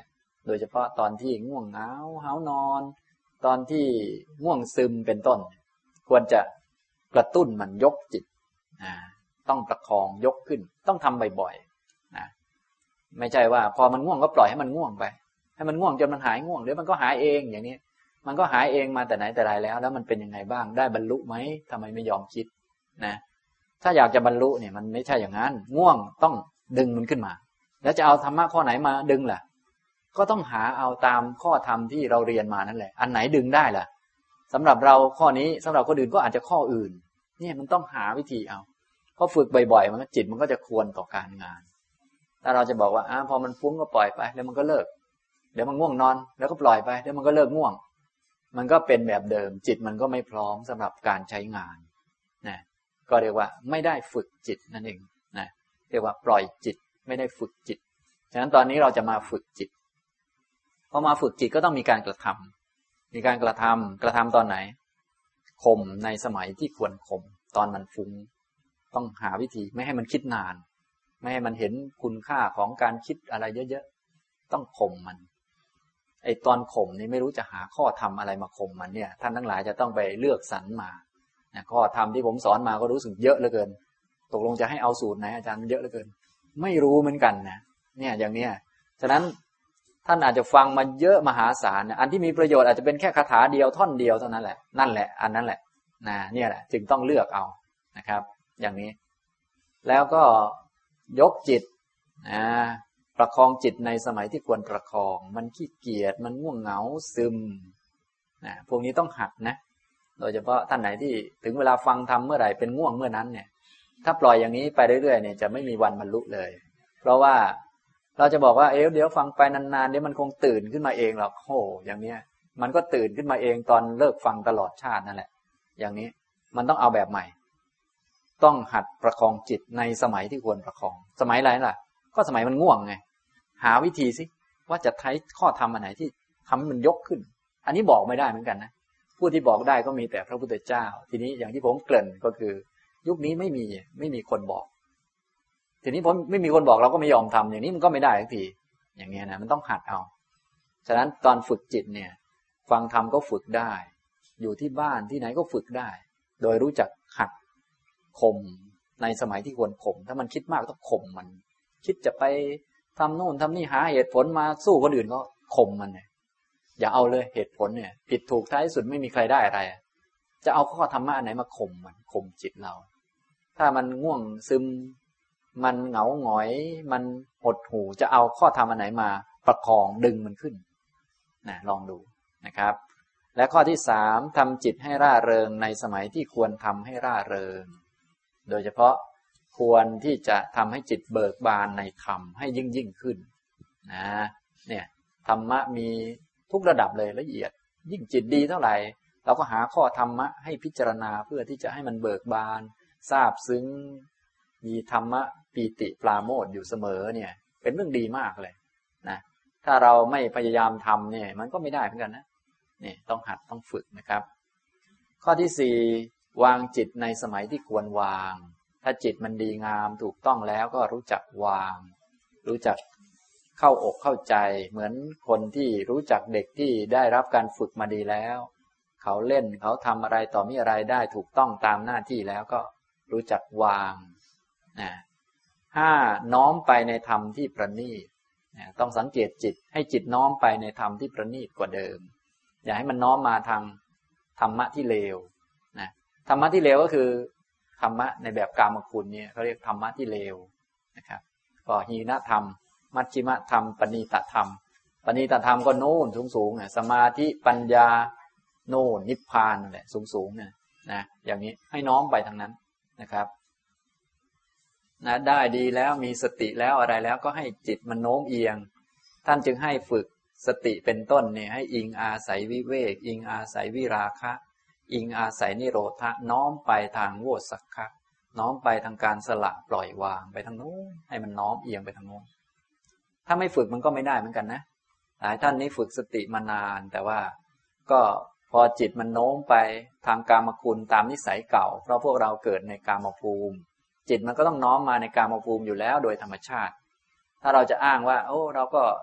โดยเฉพาะตอนที่ง่วงเหงาหาวนอนตอนที่ง่วงซึมเป็นต้นควรจะกระตุ้นมันยกจิตนะต้องประคองยกขึ้นต้องทำบ่อยๆนะไม่ใช่ว่าพอมันง่วงก็ปล่อยให้มันง่วงไปให้มันง่วงจนมันหายง่วงเดี๋ยวมันก็หายเองอย่างนี้มันก็หายเองมาแต่ไหนแต่ไรแล้วแล้วมันเป็นยังไงบ้างได้บรรลุไหมทำไมไม่ยอมคิดนะถ้าอยากจะบรรลุเนี่ยมันไม่ใช่อย่างนั้นง่วงต้องดึงมันขึ้นมาแล้วจะเอาธรรมะข้อไหนมาดึงล่ะก็ต้องหาเอาตามข้อธรรมที่เราเรียนมานั่นแหละอันไหนดึงได้ล่ะสำหรับเราข้อนี้สำหรับคนอื่นก็อาจจะข้ออื่นเนี่ยมันต้องหาวิธีเอาพอฝึกบ่อยๆมันก็จิตมันก็จะควรต่อการงานถ้าเราจะบอกว่าอ่าพอมันฟุ้งก็ปล่อยไปแล้วมันก็เลิกเดี๋ยวมันง่วงนอนแล้วก็ปล่อยไปเดี๋ยวมันก็เลิกง่วงมันก็เป็นแบบเดิมจิตมันก็ไม่พร้อมสำหรับการใช้งานนะก็เรียกว่าไม่ได้ฝึกจิตนั่นเองนะเรียกว่าปล่อยจิตไม่ได้ฝึกจิตฉะนั้นตอนนี้เราจะมาฝึกจิตพอมาฝึกจิตก็ต้องมีการกระทำมีการกระทำกระทำตอนไหนข่มในสมัยที่ควรข่มตอนมันฟุ้งต้องหาวิธีไม่ให้มันคิดนานไม่ให้มันเห็นคุณค่าของการคิดอะไรเยอะๆต้องข่มมันไอตอนข่มนี่ไม่รู้จะหาข้อธรรมอะไรมาข่มมันเนี่ยท่านทั้งหลายจะต้องไปเลือกสรรมาข้อธรรมที่ผมสอนมาก็รู้สึกเยอะเหลือเกินตกลงจะให้เอาสูตรไหนอาจารย์มันเยอะเหลือเกินไม่รู้เหมือนกันนะเนี่ยอย่างเนี้ยฉะนั้นท่านอาจจะฟังมาเยอะมหาศาลอันที่มีประโยชน์อาจจะเป็นแค่คาถาเดียวท่อนเดียวเท่านั้นแหละนั่นแหละอันนั้นแหละนะเนี่ยแหละจึงต้องเลือกเอานะครับอย่างนี้แล้วก็ยกจิตนะประคองจิตในสมัยที่ควรประคองมันขี้เกียจมันง่วงเหงาซึมนะพวกนี้ต้องหัดนะโดยเฉพาะท่านไหนที่ถึงเวลาฟังธรรมเมื่อไหร่เป็นง่วงเมื่อนั้นเนี่ยถ้าปล่อยอย่างนี้ไปเรื่อยๆเนี่ยจะไม่มีวันบรรลุเลยเพราะว่าเราจะบอกว่าเอ๊ะเดี๋ยวฟังไปนานๆเดี๋ยวมันคงตื่นขึ้นมาเองหรอกโหอย่างเนี้ยมันก็ตื่นขึ้นมาเองตอนเลิกฟังตลอดชาตินั่นแหละอย่างนี้มันต้องเอาแบบใหม่ต้องหัดประคองจิตในสมัยที่ควรประคองสมัยอะไรล่ะก็สมัยมันง่วงไงหาวิธีสิว่าจะใช้ข้อธรรมอันไหนที่ทำให้มันยกขึ้นอันนี้บอกไม่ได้เหมือนกันนะผู้ที่บอกได้ก็มีแต่พระพุทธเจ้าทีนี้อย่างที่ผมเกริ่นก็คือยุคนี้ไม่มีไม่มีคนบอกทีนี้ผมไม่มีคนบอกเราก็ไม่ยอมทำอย่างนี้มันก็ไม่ได้ทันทีอย่างนี้นะมันต้องหัดเอาฉะนั้นตอนฝึกจิตเนี่ยฟังธรรมก็ฝึกได้อยู่ที่บ้านที่ไหนก็ฝึกได้โดยรู้จักหัดข่มในสมัยที่ควรข่มถ้ามันคิดมากต้องข่มมันคิดจะไปทำโน่นทำนี่หาเหตุผลมาสู้คนอื่นก็ข่มมันเนี่ยอย่าเอาเลยเหตุผลเนี่ยผิดถูกท้ายสุดไม่มีใครได้อะไรจะเอาข้อธรรมะอันไหนมาข่มมันข่มจิตเราถ้ามันง่วงซึมมันเหงาหงอยมันหดหู่จะเอาข้อธรรมอันไหนมาประคองดึงมันขึ้นนะลองดูนะครับและข้อที่สามทำจิตให้ร่าเริงในสมัยที่ควรทำให้ร่าเริงโดยเฉพาะควรที่จะทำให้จิตเบิกบานในธรรมให้ยิ่งยิ่งขึ้นนะเนี่ยธรรมะมีทุกระดับเลยละเอียดยิ่งจิตดีเท่าไหร่เราก็หาข้อธรรมะให้พิจารณาเพื่อที่จะให้มันเบิกบานซาบซึ้งมีธรรมะปีติปราโมทย์อยู่เสมอเนี่ยเป็นเรื่องดีมากเลยนะถ้าเราไม่พยายามทำเนี่ยมันก็ไม่ได้เหมือนกันนะนี่ต้องหัดต้องฝึกนะครับข้อที่สี่วางจิตในสมัยที่ควรวางถ้าจิตมันดีงามถูกต้องแล้วก็รู้จักวางรู้จักเข้าอกเข้าใจเหมือนคนที่รู้จักเด็กที่ได้รับการฝึกมาดีแล้วเขาเล่นเขาทำอะไรต่อมีอะไรได้ถูกต้องตามหน้าที่แล้วก็รู้จักวางนะห้าน้อมไปในธรรมที่ประณีตนะต้องสังเกตจิตให้จิตน้อมไปในธรรมที่ประณีตกว่าเดิมอย่าให้มันน้อมมาทางธรรมะที่เลวนะธรรมะที่เลวก็คือธรรมะในแบบกามคุณเนี่ยเขาเรียกธรรมะที่เลวนะครับก็หีนธรรมมัชฌิมธรรมปณีตธรรมปณีตธรรมก็โน่นสูงๆเนี่ยสมาธิปัญญาโน่นนิพพานนั่นแหละสูงๆเนี่ยนะอย่างนี้ให้น้อมไปทางนั้นนะครับนะได้ดีแล้วมีสติแล้วอะไรแล้วก็ให้จิตมันโน้มเอียงท่านจึงให้ฝึกสติเป็นต้นเนี่ยให้อิงอาศัยวิเวกอิงอาศัยวิราคะอิงอาศัยนิโรธะน้อมไปทางโวสักขะน้อมไปทางการสละปล่อยวางไปทางโน้นให้มันน้อมเอียงไปทางโน้นถ้าไม่ฝึกมันก็ไม่ได้เหมือนกันนะหลายท่านนี้ฝึกสติมานานแต่ว่าก็พอจิตมันโน้มไปทางกามคุณตามนิสัยเก่าเพราะพวกเราเกิดในกามภูมิจิตมันก็ต้องน้อมมาในกามภูมิอยู่แล้วโดยธรรมชาติถ้าเราจะอ้างว่าโอ้เราก็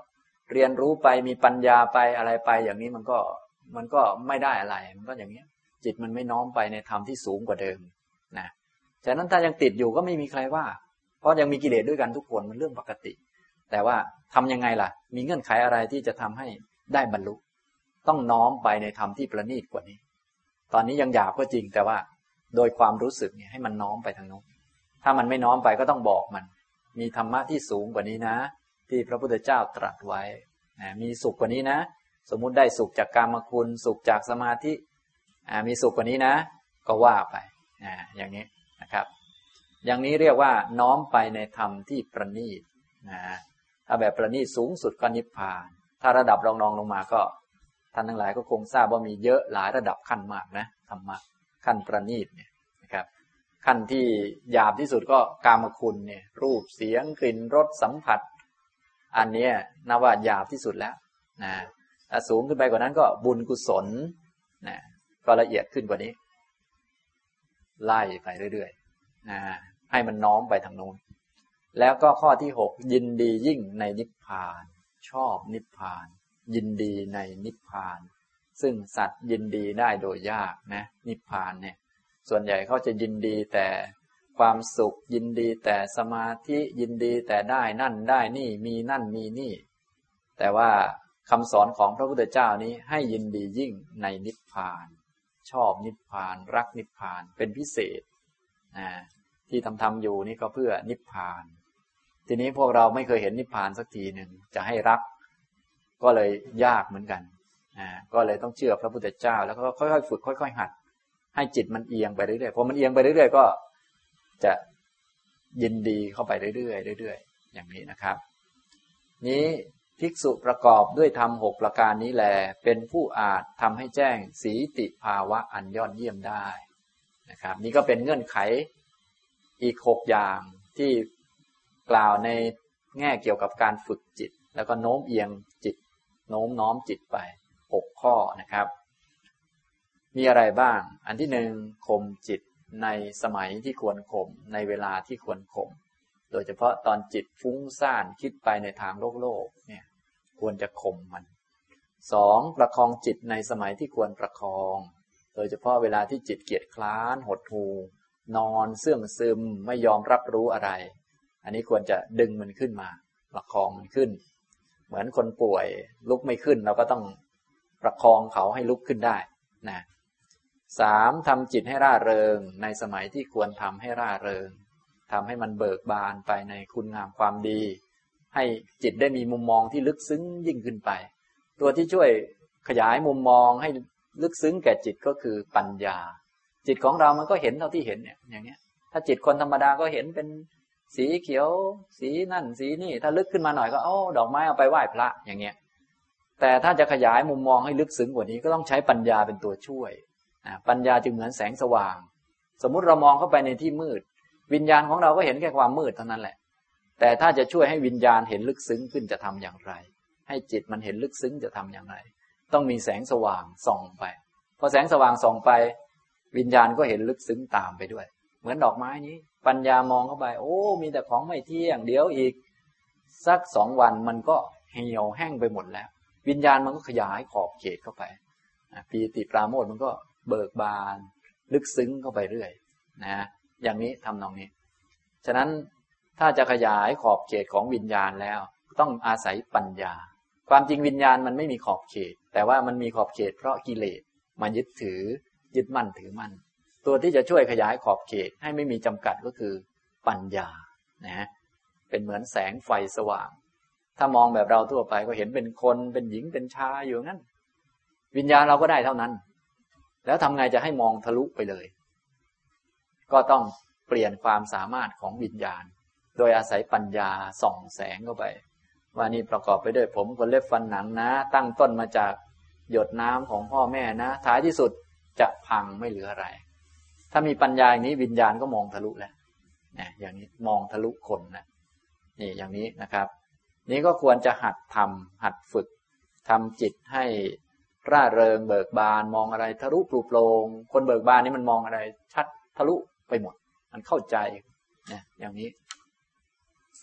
เรียนรู้ไปมีปัญญาไปอะไรไปอย่างนี้มันก็มันก็ไม่ได้อะไรมันก็อย่างนี้จิตมันไม่น้อมไปในธรรมที่สูงกว่าเดิมนะฉะนั้นถ้ายังติดอยู่ก็ไม่มีใครว่าเพราะยังมีกิเลสด้วยกันทุกคนมันเรื่องปกติแต่ว่าทำยังไงล่ะมีเงื่อนไขอะไรที่จะทำให้ได้บรรลุต้องน้อมไปในธรรมที่ประณีตกว่านี้ตอนนี้ยังหยาบก็จริงแต่ว่าโดยความรู้สึกเนี่ยให้มันน้อมไปทางโน้นถ้ามันไม่น้อมไปก็ต้องบอกมันมีธรรมะที่สูงกว่านี้นะที่พระพุทธเจ้าตรัสไว้นะมีสุขกว่านี้นะสมมุติได้สุขจากกามคุณสุขจากสมาธิมีสุขกว่านี้นะก็ว่าไปอย่างนี้นะครับอย่างนี้เรียกว่าน้อมไปในธรรมที่ประณีตนะถ้าแบบประณีตสูงสุดก็นิพพานถ้าระดับรองๆลงมาก็ท่านทั้งหลายก็คงทราบว่ามีเยอะหลายระดับขั้นมากนะธรรมะขั้นประณีตเนี่ยนะครับขั้นที่หยาบที่สุดก็กามคุณเนี่ยรูปเสียงกลิ่นรสสัมผัสอันนี้นับว่าหยาบที่สุดแล้วนะถ้าสูงขึ้นไปกว่านั้นก็บุญกุศลนะก็ละเอียดขึ้นกว่านี้ไล่ไปเรื่อยๆนะให้มันน้อมไปทางโน้นแล้วก็ข้อที่หกยินดียิ่งในนิพพานชอบนิพพานยินดีในนิพพานซึ่งสัตว์ยินดีได้โดยยากนะนิพพานเนี่ยส่วนใหญ่เขาจะยินดีแต่ความสุขยินดีแต่สมาธิยินดีแต่ได้นั่นได้นี่มีนั่นมีนี่แต่ว่าคำสอนของพระพุทธเจ้านี้ให้ยินดียิ่งในนิพพานชอบนิพพานรักนิพพานเป็นพิเศษนะที่ทำทำอยู่นี่ก็เพื่อนิพพานทีนี้พวกเราไม่เคยเห็นนิพพานสักทีหนึ่งจะให้รักก็เลยยากเหมือนกันอ่าก็เลยต้องเชื่อพระพุทธเจ้าแล้วก็ค่อยๆฝึกค่อยๆหัดให้จิตมันเอียงไปเรื่อยๆพอมันเอียงไปเรื่อยๆก็จะยินดีเข้าไปเรื่อยๆเรื่อยๆอย่างนี้นะครับนี้ภิกษุประกอบด้วยธรรมหกประการนี้แลเป็นผู้อาจทำให้แจ้งสีติภาวะอันยอดเยี่ยมได้นะครับนี่ก็เป็นเงื่อนไขอีกหกอย่างที่กล่าวในแง่เกี่ยวกับการฝึกจิตแล้วก็โน้มเอียงจิตโน้มน้อมจิตไปหกข้อนะครับมีอะไรบ้างอันที่หนึ่งข่มจิตในสมัยที่ควรข่มในเวลาที่ควรข่มโดยเฉพาะตอนจิตฟุ้งซ่านคิดไปในทางโลกโลกเนี่ยควรจะข่มมันสองประคองจิตในสมัยที่ควรประคองโดยเฉพาะเวลาที่จิตเกียจคร้านหดหู่นอนเสื่องซึมไม่ยอมรับรู้อะไรอันนี้ควรจะดึงมันขึ้นมาประคองมันขึ้นเหมือนคนป่วยลุกไม่ขึ้นเราก็ต้องประคองเขาให้ลุกขึ้นได้นะสามทำจิตให้ร่าเริงในสมัยที่ควรทำให้ร่าเริงทำให้มันเบิกบานไปในคุณงามความดีให้จิตได้มีมุมมองที่ลึกซึ้งยิ่งขึ้นไปตัวที่ช่วยขยายมุมมองให้ลึกซึ้งแก่จิตก็คือปัญญาจิตของเรามันก็เห็นเท่าที่เห็นเนี่ยอย่างเงี้ยถ้าจิตคนธรรมดาก็เห็นเป็นสีเขียวสีนั่นสีนี่ถ้าลึกขึ้นมาหน่อยก็โอ้ดอกไม้เอาไปไหว้พระอย่างเงี้ยแต่ถ้าจะขยายมุมมองให้ลึกซึ้งกว่านี้ก็ต้องใช้ปัญญาเป็นตัวช่วยปัญญาจึงเหมือนแสงสว่างสมมุติเรามองเข้าไปในที่มืดวิญญาณของเราก็เห็นแค่ความมืดเท่านั้นแหละแต่ถ้าจะช่วยให้วิญญาณเห็นลึกซึ้งขึ้นจะทำอย่างไรให้จิตมันเห็นลึกซึ้งจะทำอย่างไรต้องมีแสงสว่างส่องไปพอแสงสว่างส่องไปวิญญาณก็เห็นลึกซึ้งตามไปด้วยเหมือนดอกไม้นี้ปัญญามองเข้าไปโอ้มีแต่ของไม่เที่ยงเดี๋ยวอีกสักสองวันมันก็เหี่ยวแห้งไปหมดแล้ววิญญาณมันก็ขยายขอบเขตเข้าไปปีติปราโมทย์มันก็เบิกบานลึกซึ้งเข้าไปเรื่อยนะอย่างนี้ทำนองนี้ฉะนั้นถ้าจะขยายขอบเขตของวิญญาณแล้วต้องอาศัยปัญญาความจริงวิญญาณมันไม่มีขอบเขตแต่ว่ามันมีขอบเขตเพราะกิเลสมายึดถือยึดมั่นถือมั่นตัวที่จะช่วยขยายขอบเขตให้ไม่มีจำกัดก็คือปัญญานะเป็นเหมือนแสงไฟสว่างถ้ามองแบบเราทั่วไปก็เห็นเป็นคนเป็นหญิงเป็นชายอยู่งั้นวิญญาณเราก็ได้เท่านั้นแล้วทำไงจะให้มองทะลุไปเลยก็ต้องเปลี่ยนความสามารถของวิญญาณโดยอาศัยปัญญาส่องแสงเข้าไปว่านี่ประกอบไปด้วยผมขนเล็บฟันหนังนะตั้งต้นมาจากหยดน้ำของพ่อแม่นะท้ายที่สุดจะพังไม่เหลืออะไรถ้ามีปัญญาอย่างนี้วิญญาณก็มองทะลุแล้วนะอย่างนี้มองทะลุคนนะนี่อย่างนี้นะครับนี่ก็ควรจะหัดทำหัดฝึกทำจิตให้ร่าเริงเบิกบานมองอะไรทะลุปลุกโปร่งคนเบิกบานนี่มันมองอะไรชัดทะลุไปหมดมันเข้าใจนะอย่างนี้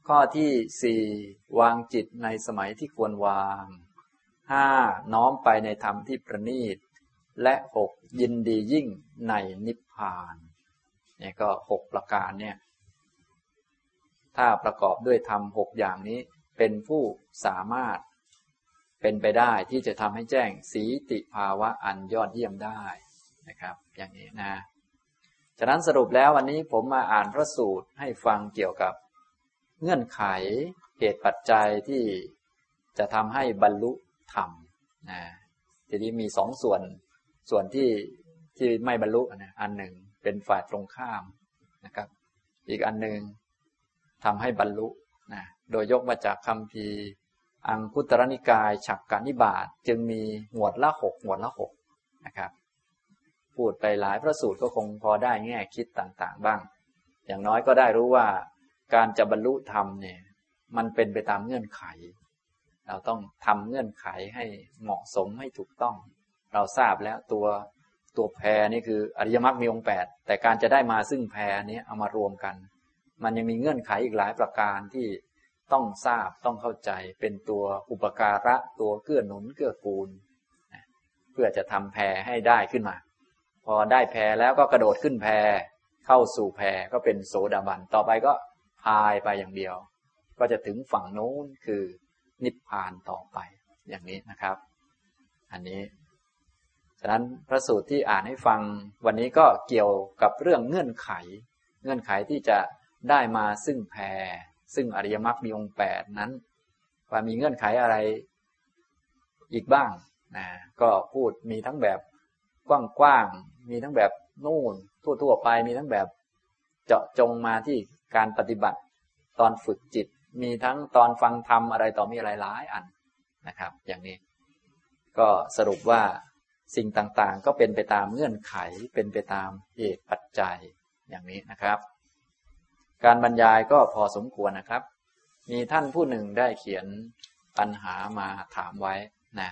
ข้อที่สี่วางจิตในสมัยที่ควรวางห้าน้อมไปในธรรมที่ประณีตและหกยินดียิ่งในนิพพานเนี่ยก็หกประการเนี่ยถ้าประกอบด้วยธรรมหกอย่างนี้เป็นผู้สามารถเป็นไปได้ที่จะทำให้แจ้งสีติภาวะอันยอดเยี่ยมได้นะครับอย่างนี้นะฉะนั้นสรุปแล้ววันนี้ผมมาอ่านพระสูตรให้ฟังเกี่ยวกับเงื่อนไขเหตุปัจจัยที่จะทำให้บรรลุธรรมนะทีนี้มีสองส่วนส่วนที่ที่ไม่บรรลุนะอันหนึ่งเป็นฝ่ายตรงข้ามนะครับอีกอันหนึ่งทำให้บรรลุนะโดยยกมาจากคัมภีร์อังคุตรนิกายฉักกนิบาตจึงมีหมวดละหกหมวดละหกนะครับพูดไปหลายพระสูตรก็คงพอได้แง่คิดต่างๆบ้างอย่างน้อยก็ได้รู้ว่าการจะบรรลุธรรมเนี่ยมันเป็นไปตามเงื่อนไขเราต้องทำเงื่อนไขให้เหมาะสมให้ถูกต้องเราทราบแล้วตัวตัวแพรนี่คืออริยมรรคมีองค์แปดแต่การจะได้มาซึ่งแพรนี้เอามารวมกันมันยังมีเงื่อนไขอีกหลายประการที่ต้องทราบต้องเข้าใจเป็นตัวอุปการะตัวเกื้อหนุนเกื้อกูลเพื่อจะทำแพรให้ได้ขึ้นมาพอได้แพรแล้วก็กระโดดขึ้นแพรเข้าสู่แพรก็เป็นโสดาบันต่อไปก็พายไปอย่างเดียวก็จะถึงฝั่งโน้นคือนิพพานต่อไปอย่างนี้นะครับอันนี้ฉะนั้นพระสูตรที่อ่านให้ฟังวันนี้ก็เกี่ยวกับเรื่องเงื่อนไขเงื่อนไขที่จะได้มาซึ่งแพรซึ่งอริยมรรคมีองค์แปดนั้นว่ามีเงื่อนไขอะไรอีกบ้างนะก็พูดมีทั้งแบบกว้างๆมีทั้งแบบนู่นทั่วๆไปมีทั้งแบบเจาะจงมาที่การปฏิบัติตอนฝึกจิตมีทั้งตอนฟังธรรมอะไรต่อมีอะไรหลายอันนะครับอย่างนี้ก็สรุปว่าสิ่งต่างๆก็เป็นไปตามเงื่อนไขเป็นไปตามเหตุปัจจัยอย่างนี้นะครับการบรรยายก็พอสมควรนะครับมีท่านผู้หนึ่งได้เขียนปัญหามาถามไว้นะ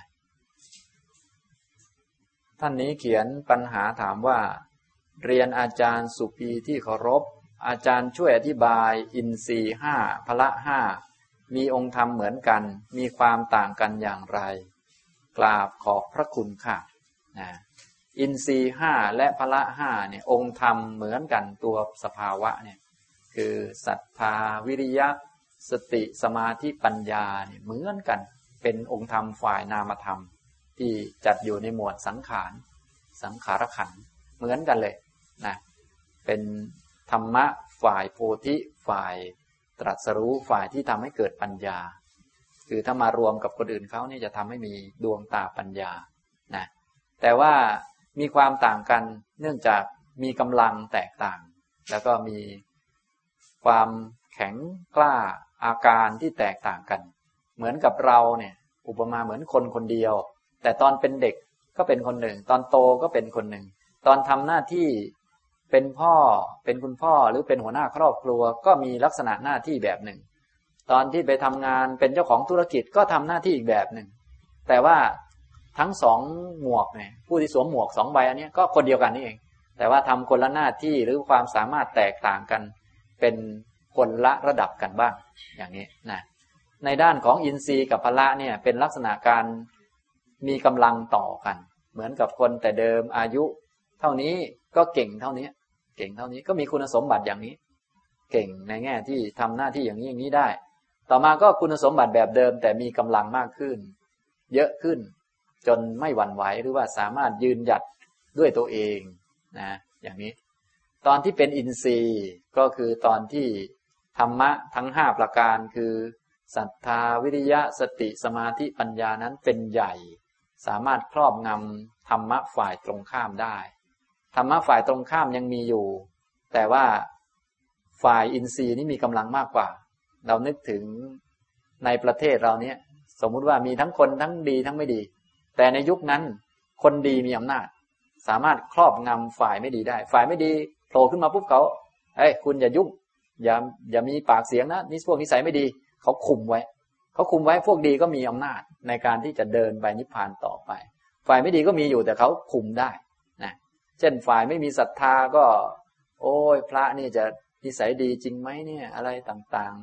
ท่านนี้เขียนปัญหาถามว่าเรียนอาจารย์สุปีที่เคารพอาจารย์ช่วยอธิบายอินทรีย์ห้าพละห้ามีองค์ธรรมเหมือนกันมีความต่างกันอย่างไรกราบขอบพระคุณค่ะนะอินทรีย์ห้าและพละห้าเนี่ยองค์ธรรมเหมือนกันตัวสภาวะเนี่ยคือศรัทธาวิริยะสติสมาธิปัญญาเนี่ยเหมือนกันเป็นองค์ธรรมฝ่ายนามธรรมที่จัดอยู่ในหมวดสังขารสังขารขันธ์เหมือนกันเลยนะเป็นธรรมะฝ่ายโพธิฝ่ายตรัสรู้ฝ่ายที่ทำให้เกิดปัญญาคือถ้ามารวมกับคนอื่นเขานี่จะทำให้มีดวงตาปัญญานะแต่ว่ามีความต่างกันเนื่องจากมีกำลังแตกต่างแล้วก็มีความแข็งกล้าอาการที่แตกต่างกันเหมือนกับเราเนี่ยอุปมาเหมือนคนคนเดียวแต่ตอนเป็นเด็กก็เป็นคนหนึ่งตอนโตก็เป็นคนหนึ่งตอนทำหน้าที่เป็นพ่อเป็นคุณพ่อหรือเป็นหัวหน้าครอบครัวก็มีลักษณะหน้าที่แบบหนึ่งตอนที่ไปทำงานเป็นเจ้าของธุรกิจก็ทำหน้าที่อีกแบบหนึ่งแต่ว่าทั้งสองหมวกเนี่ยผู้ที่สวมหมวกสองใบอันนี้ก็คนเดียวกันนี่เองแต่ว่าทำคนละหน้าที่หรือความสามารถแตกต่างกันเป็นคนละระดับกันบ้างอย่างนี้นะในด้านของอินทรีย์กับพละเนี่ยเป็นลักษณะการมีกำลังต่อกันเหมือนกับคนแต่เดิมอายุเท่านี้ก็เก่งเท่านี้เก่งเท่านี้ก็มีคุณสมบัติอย่างนี้เก่งในแง่ที่ทำหน้าที่อย่างนี้อย่างนี้ได้ต่อมาก็คุณสมบัติแบบเดิมแต่มีกำลังมากขึ้นเยอะขึ้นจนไม่หวั่นไหวหรือว่าสามารถยืนหยัดด้วยตัวเองนะอย่างนี้ตอนที่เป็นอินทรีย์ก็คือตอนที่ธรรมะทั้งห้าประการคือศรัทธาวิริยะสติสมาธิปัญญานั้นเป็นใหญ่สามารถครอบงำธรรมะฝ่ายตรงข้ามได้ธรรมะฝ่ายตรงข้ามยังมีอยู่แต่ว่าฝ่ายอินทรีย์นี่มีกำลังมากกว่าเรานึกถึงในประเทศเราเนี้ยสมมุติว่ามีทั้งคนทั้งดีทั้งไม่ดีแต่ในยุคนั้นคนดีมีอำนาจสามารถครอบงำฝ่ายไม่ดีได้ฝ่ายไม่ดีโผล่ขึ้นมาปุ๊บเขาเอ้ยคุณอย่ายุ่งอย่าอย่ามีปากเสียงนะนี่พวกนิสัยไม่ดีเขาคุมไว้เขาคุมไว้พวกดีก็มีอำนาจในการที่จะเดินไปนิพพานต่อไปฝ่ายไม่ดีก็มีอยู่แต่เขาคุมได้นะเช่นฝ่ายไม่มีศรัทธาก็โอ้ยพระนี่จะนิสัยดีจริงไหมเนี่ยอะไรต่างๆ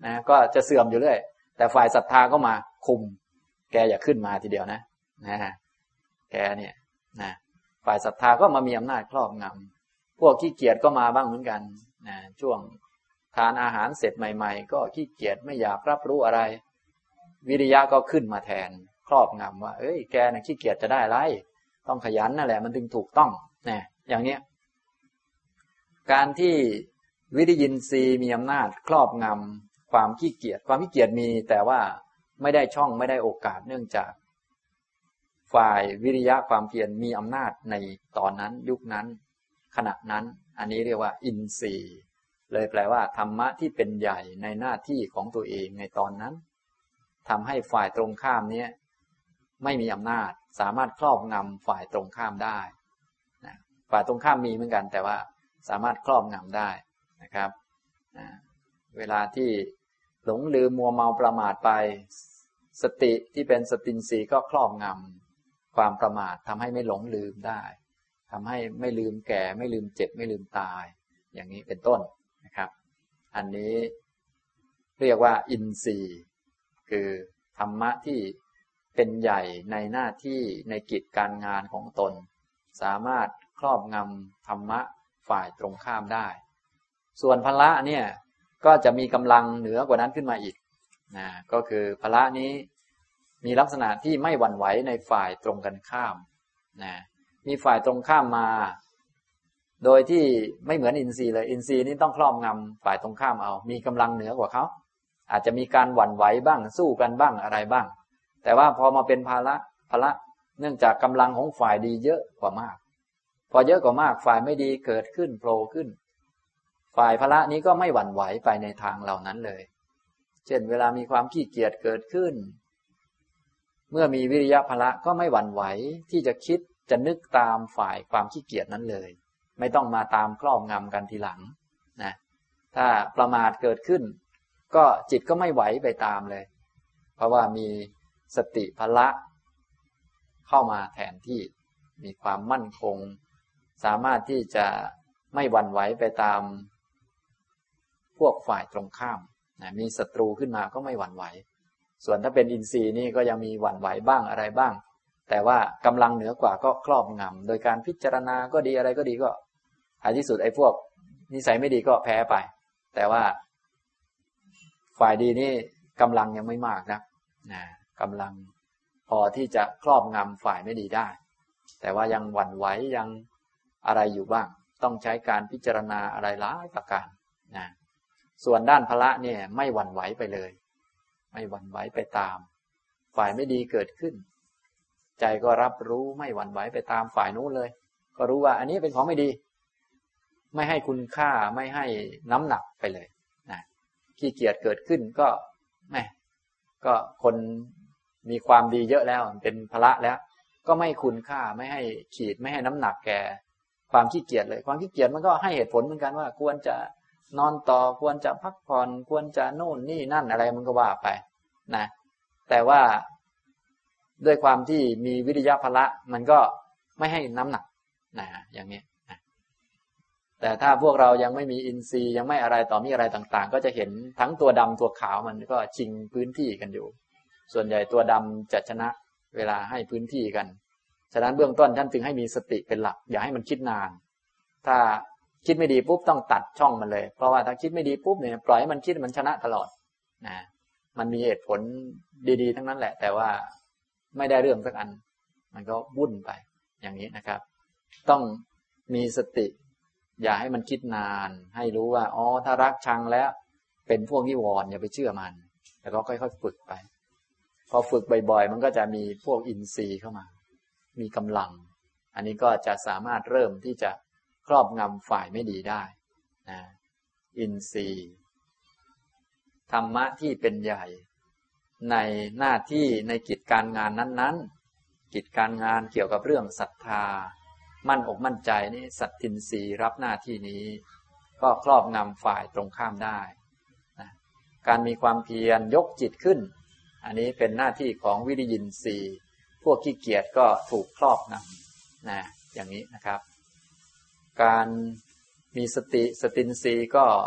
นะก็จะเสื่อมอยู่เรื่อยแต่ฝ่ายศรัทธาก็มาคุมแกอย่าขึ้นมาทีเดียวนะนะแกเนี่ยนะฝ่ายศรัทธาก็มามีอำนาจครอบงำพวกขี้เกียจก็มาบ้างเหมือนกันนะช่วงทานอาหารเสร็จใหม่ๆก็ขี้เกียจไม่อยากรับรู้อะไรวิริยะก็ขึ้นมาแทนครอบงำว่าเอ้ยแกน่ะขี้เกียจจะได้อะไรต้องขยันนั่นแหละมันถึงถูกต้องนะอย่างเนี้ยการที่วิริยินทรีย์มีอำนาจครอบงำความขี้เกียจความขี้เกียจมีแต่ว่าไม่ได้ช่องไม่ได้โอกาสเนื่องจากฝ่ายวิริยะความเพียรมีอำนาจในตอนนั้นยุคนั้นขณะนั้นอันนี้เรียกว่าอินทรีย์เลยแปลว่าธรรมะที่เป็นใหญ่ในหน้าที่ของตัวเองในตอนนั้นทำให้ฝ่ายตรงข้ามนี้ไม่มีอำนาจสามารถครอบงำฝ่ายตรงข้ามได้นะฝ่ายตรงข้ามมีเหมือนกันแต่ว่าสามารถครอบงำได้นะครับนะเวลาที่หลงลืมมัวเมาประมาทไปสติที่เป็นสตินทรีย์ก็ครอบงำความประมาททำให้ไม่หลงลืมได้ทำให้ไม่ลืมแก่ไม่ลืมเจ็บไม่ลืมตายอย่างนี้เป็นต้นนะครับอันนี้เรียกว่าอินทรีย์คือธรรมะที่เป็นใหญ่ในหน้าที่ในกิจการงานของตนสามารถครอบงำธรรมะฝ่ายตรงข้ามได้ส่วนพละเนี่ยก็จะมีกำลังเหนือกว่านั้นขึ้นมาอีกนะก็คือพละนี้มีลักษณะที่ไม่หวั่นไหวในฝ่ายตรงกันข้ามนะมีฝ่ายตรงข้ามมาโดยที่ไม่เหมือนอินทรีย์เลยอินทรีย์นี่ต้องครอบงำฝ่ายตรงข้ามเอามีกำลังเหนือกว่าเขาอาจจะมีการหวั่นไหวบ้างสู้กันบ้างอะไรบ้างแต่ว่าพอมาเป็นภาละพละเนื่องจากกำลังของฝ่ายดีเยอะกว่ามากพอเยอะกว่ามากฝ่ายไม่ดีเกิดขึ้นโผล่ขึ้นฝ่ายพละนี้ก็ไม่หวั่นไหวไปในทางเหล่านั้นเลยเช่นเวลามีความขี้เกียจเกิดขึ้นเมื่อมีวิริยะพละก็ไม่หวั่นไหวที่จะคิดจะนึกตามฝ่ายความขี้เกียจนั้นเลยไม่ต้องมาตามครอบงำกันทีหลังนะถ้าประมาทเกิดขึ้นก็จิตก็ไม่ไหวไปตามเลยเพราะว่ามีสติพละเข้ามาแทนที่มีความมั่นคงสามารถที่จะไม่หวั่นไหวไปตามพวกฝ่ายตรงข้ามนะมีศัตรูขึ้นมาก็ไม่หวั่นไหวส่วนถ้าเป็นอินทรีย์นี่ก็ยังมีหวั่นไหวบ้างอะไรบ้างแต่ว่ากำลังเหนือกว่าก็ครอบงำโดยการพิจารณาก็ดีอะไรก็ดีก็ท้ายที่สุดไอ้พวกนิสัยไม่ดีก็แพ้ไปแต่ว่าฝ่ายดีนี่กำลังยังไม่มากนะนะกำลังพอที่จะครอบงำฝ่ายไม่ดีได้แต่ว่ายังหวั่นไหวยังอะไรอยู่บ้างต้องใช้การพิจารณาอะไรหลายประการนะส่วนด้านพละเนี่ยไม่หวั่นไหวไปเลยไม่หวั่นไหวไปตามฝ่ายไม่ดีเกิดขึ้นใจก็รับรู้ไม่หวั่นไหวไปตามฝ่ายนู้นเลยก็รู้ว่าอันนี้เป็นของไม่ดีไม่ให้คุณค่าไม่ให้น้ำหนักไปเลยนะขี้เกียจเกิดขึ้นก็แหมก็คนมีความดีเยอะแล้วเป็นพละแล้วก็ไม่คุณค่าไม่ให้ขีดไม่ให้น้ำหนักแก่ความขี้เกียจเลยความขี้เกียจมันก็ให้เหตุผลเหมือนกันว่าควรจะนอนต่อควรจะพักผ่อนควรจะโน่นนี่นั่นอะไรมันก็ว่าไปนะแต่ว่าด้วยความที่มีวิริยะพละมันก็ไม่ให้น้ำหนักนะอย่างนี้นะแต่ถ้าพวกเรายังไม่มีอินทรีย์ยังไม่อะไรต่อมีอะไรต่างๆก็จะเห็นทั้งตัวดำตัวขาวมันก็ชิงพื้นที่กันอยู่ส่วนใหญ่ตัวดำจะชนะเวลาให้พื้นที่กันฉะนั้นเบื้องต้นท่านจึงให้มีสติเป็นหลักอย่าให้มันคิดนานถ้าคิดไม่ดีปุ๊บต้องตัดช่องมันเลยเพราะว่าถ้าคิดไม่ดีปุ๊บเนี่ยปล่อยให้มันคิดมันชนะตลอดนะมันมีเหตุผลดีๆทั้งนั้นแหละแต่ว่าไม่ได้เรื่องสักอันมันก็วุ่นไปอย่างนี้นะครับต้องมีสติอย่าให้มันคิดนานให้รู้ว่าอ๋อถ้ารักชังแล้วเป็นพวกนิวรณ์อย่าไปเชื่อมันแล้วก็ค่อยๆฝึกไปพอฝึกบ่อยๆมันก็จะมีพวกอินทรีย์เข้ามามีกำลังอันนี้ก็จะสามารถเริ่มที่จะครอบงำฝ่ายไม่ดีได้นะอินทรีย์ธรรมะที่เป็นใหญ่ในหน้าที่ในกิจการงานนั้นๆกิจการงานเกี่ยวกับเรื่องศรัทธามั่นอกมั่นใจนี่สัตทินทรีย์รับหน้าที่นี้ก็ครอบงำฝ่ายตรงข้ามได้นะการมีความเพียรยกจิตขึ้นอันนี้เป็นหน้าที่ของวิริยินทรีย์พวกขี้เกียจก็ถูกครอบงำนะอย่างนี้นะครับการมีสติสตินทรีย์ก็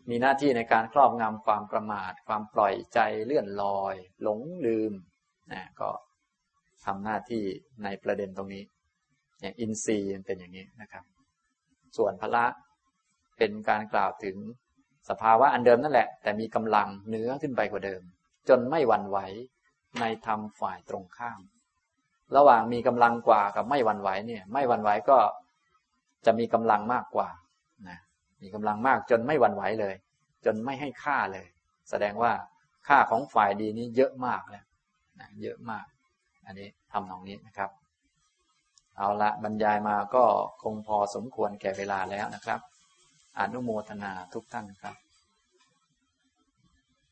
มีหน้าที่ในการครอบงำความประมาทความปล่อยใจเลื่อนลอยหลงลืมนะก็ทำหน้าที่ในประเด็นตรงนี้อย่างอินทรีย์เป็นอย่างนี้นะครับส่วนพละเป็นการกล่าวถึงสภาวะอันเดิมนั่นแหละแต่มีกำลังเหนือขึ้นไปกว่าเดิมจนไม่หวั่นไหวในธรรมฝ่ายตรงข้ามระหว่างมีกำลังกว่ากับไม่หวั่นไหวเนี่ยไม่หวั่นไหวก็จะมีกำลังมากกว่านะมีกำลังมากจนไม่หวั่นไหวเลยจนไม่ให้ค่าเลยแสดงว่าค่าของฝ่ายดีนี้เยอะมากแล้วนะเยอะมากอันนี้ทำนองนี้นะครับเอาละบรรยายมาก็คงพอสมควรแก่เวลาแล้วนะครับอนุโมทนาทุกท่านครับ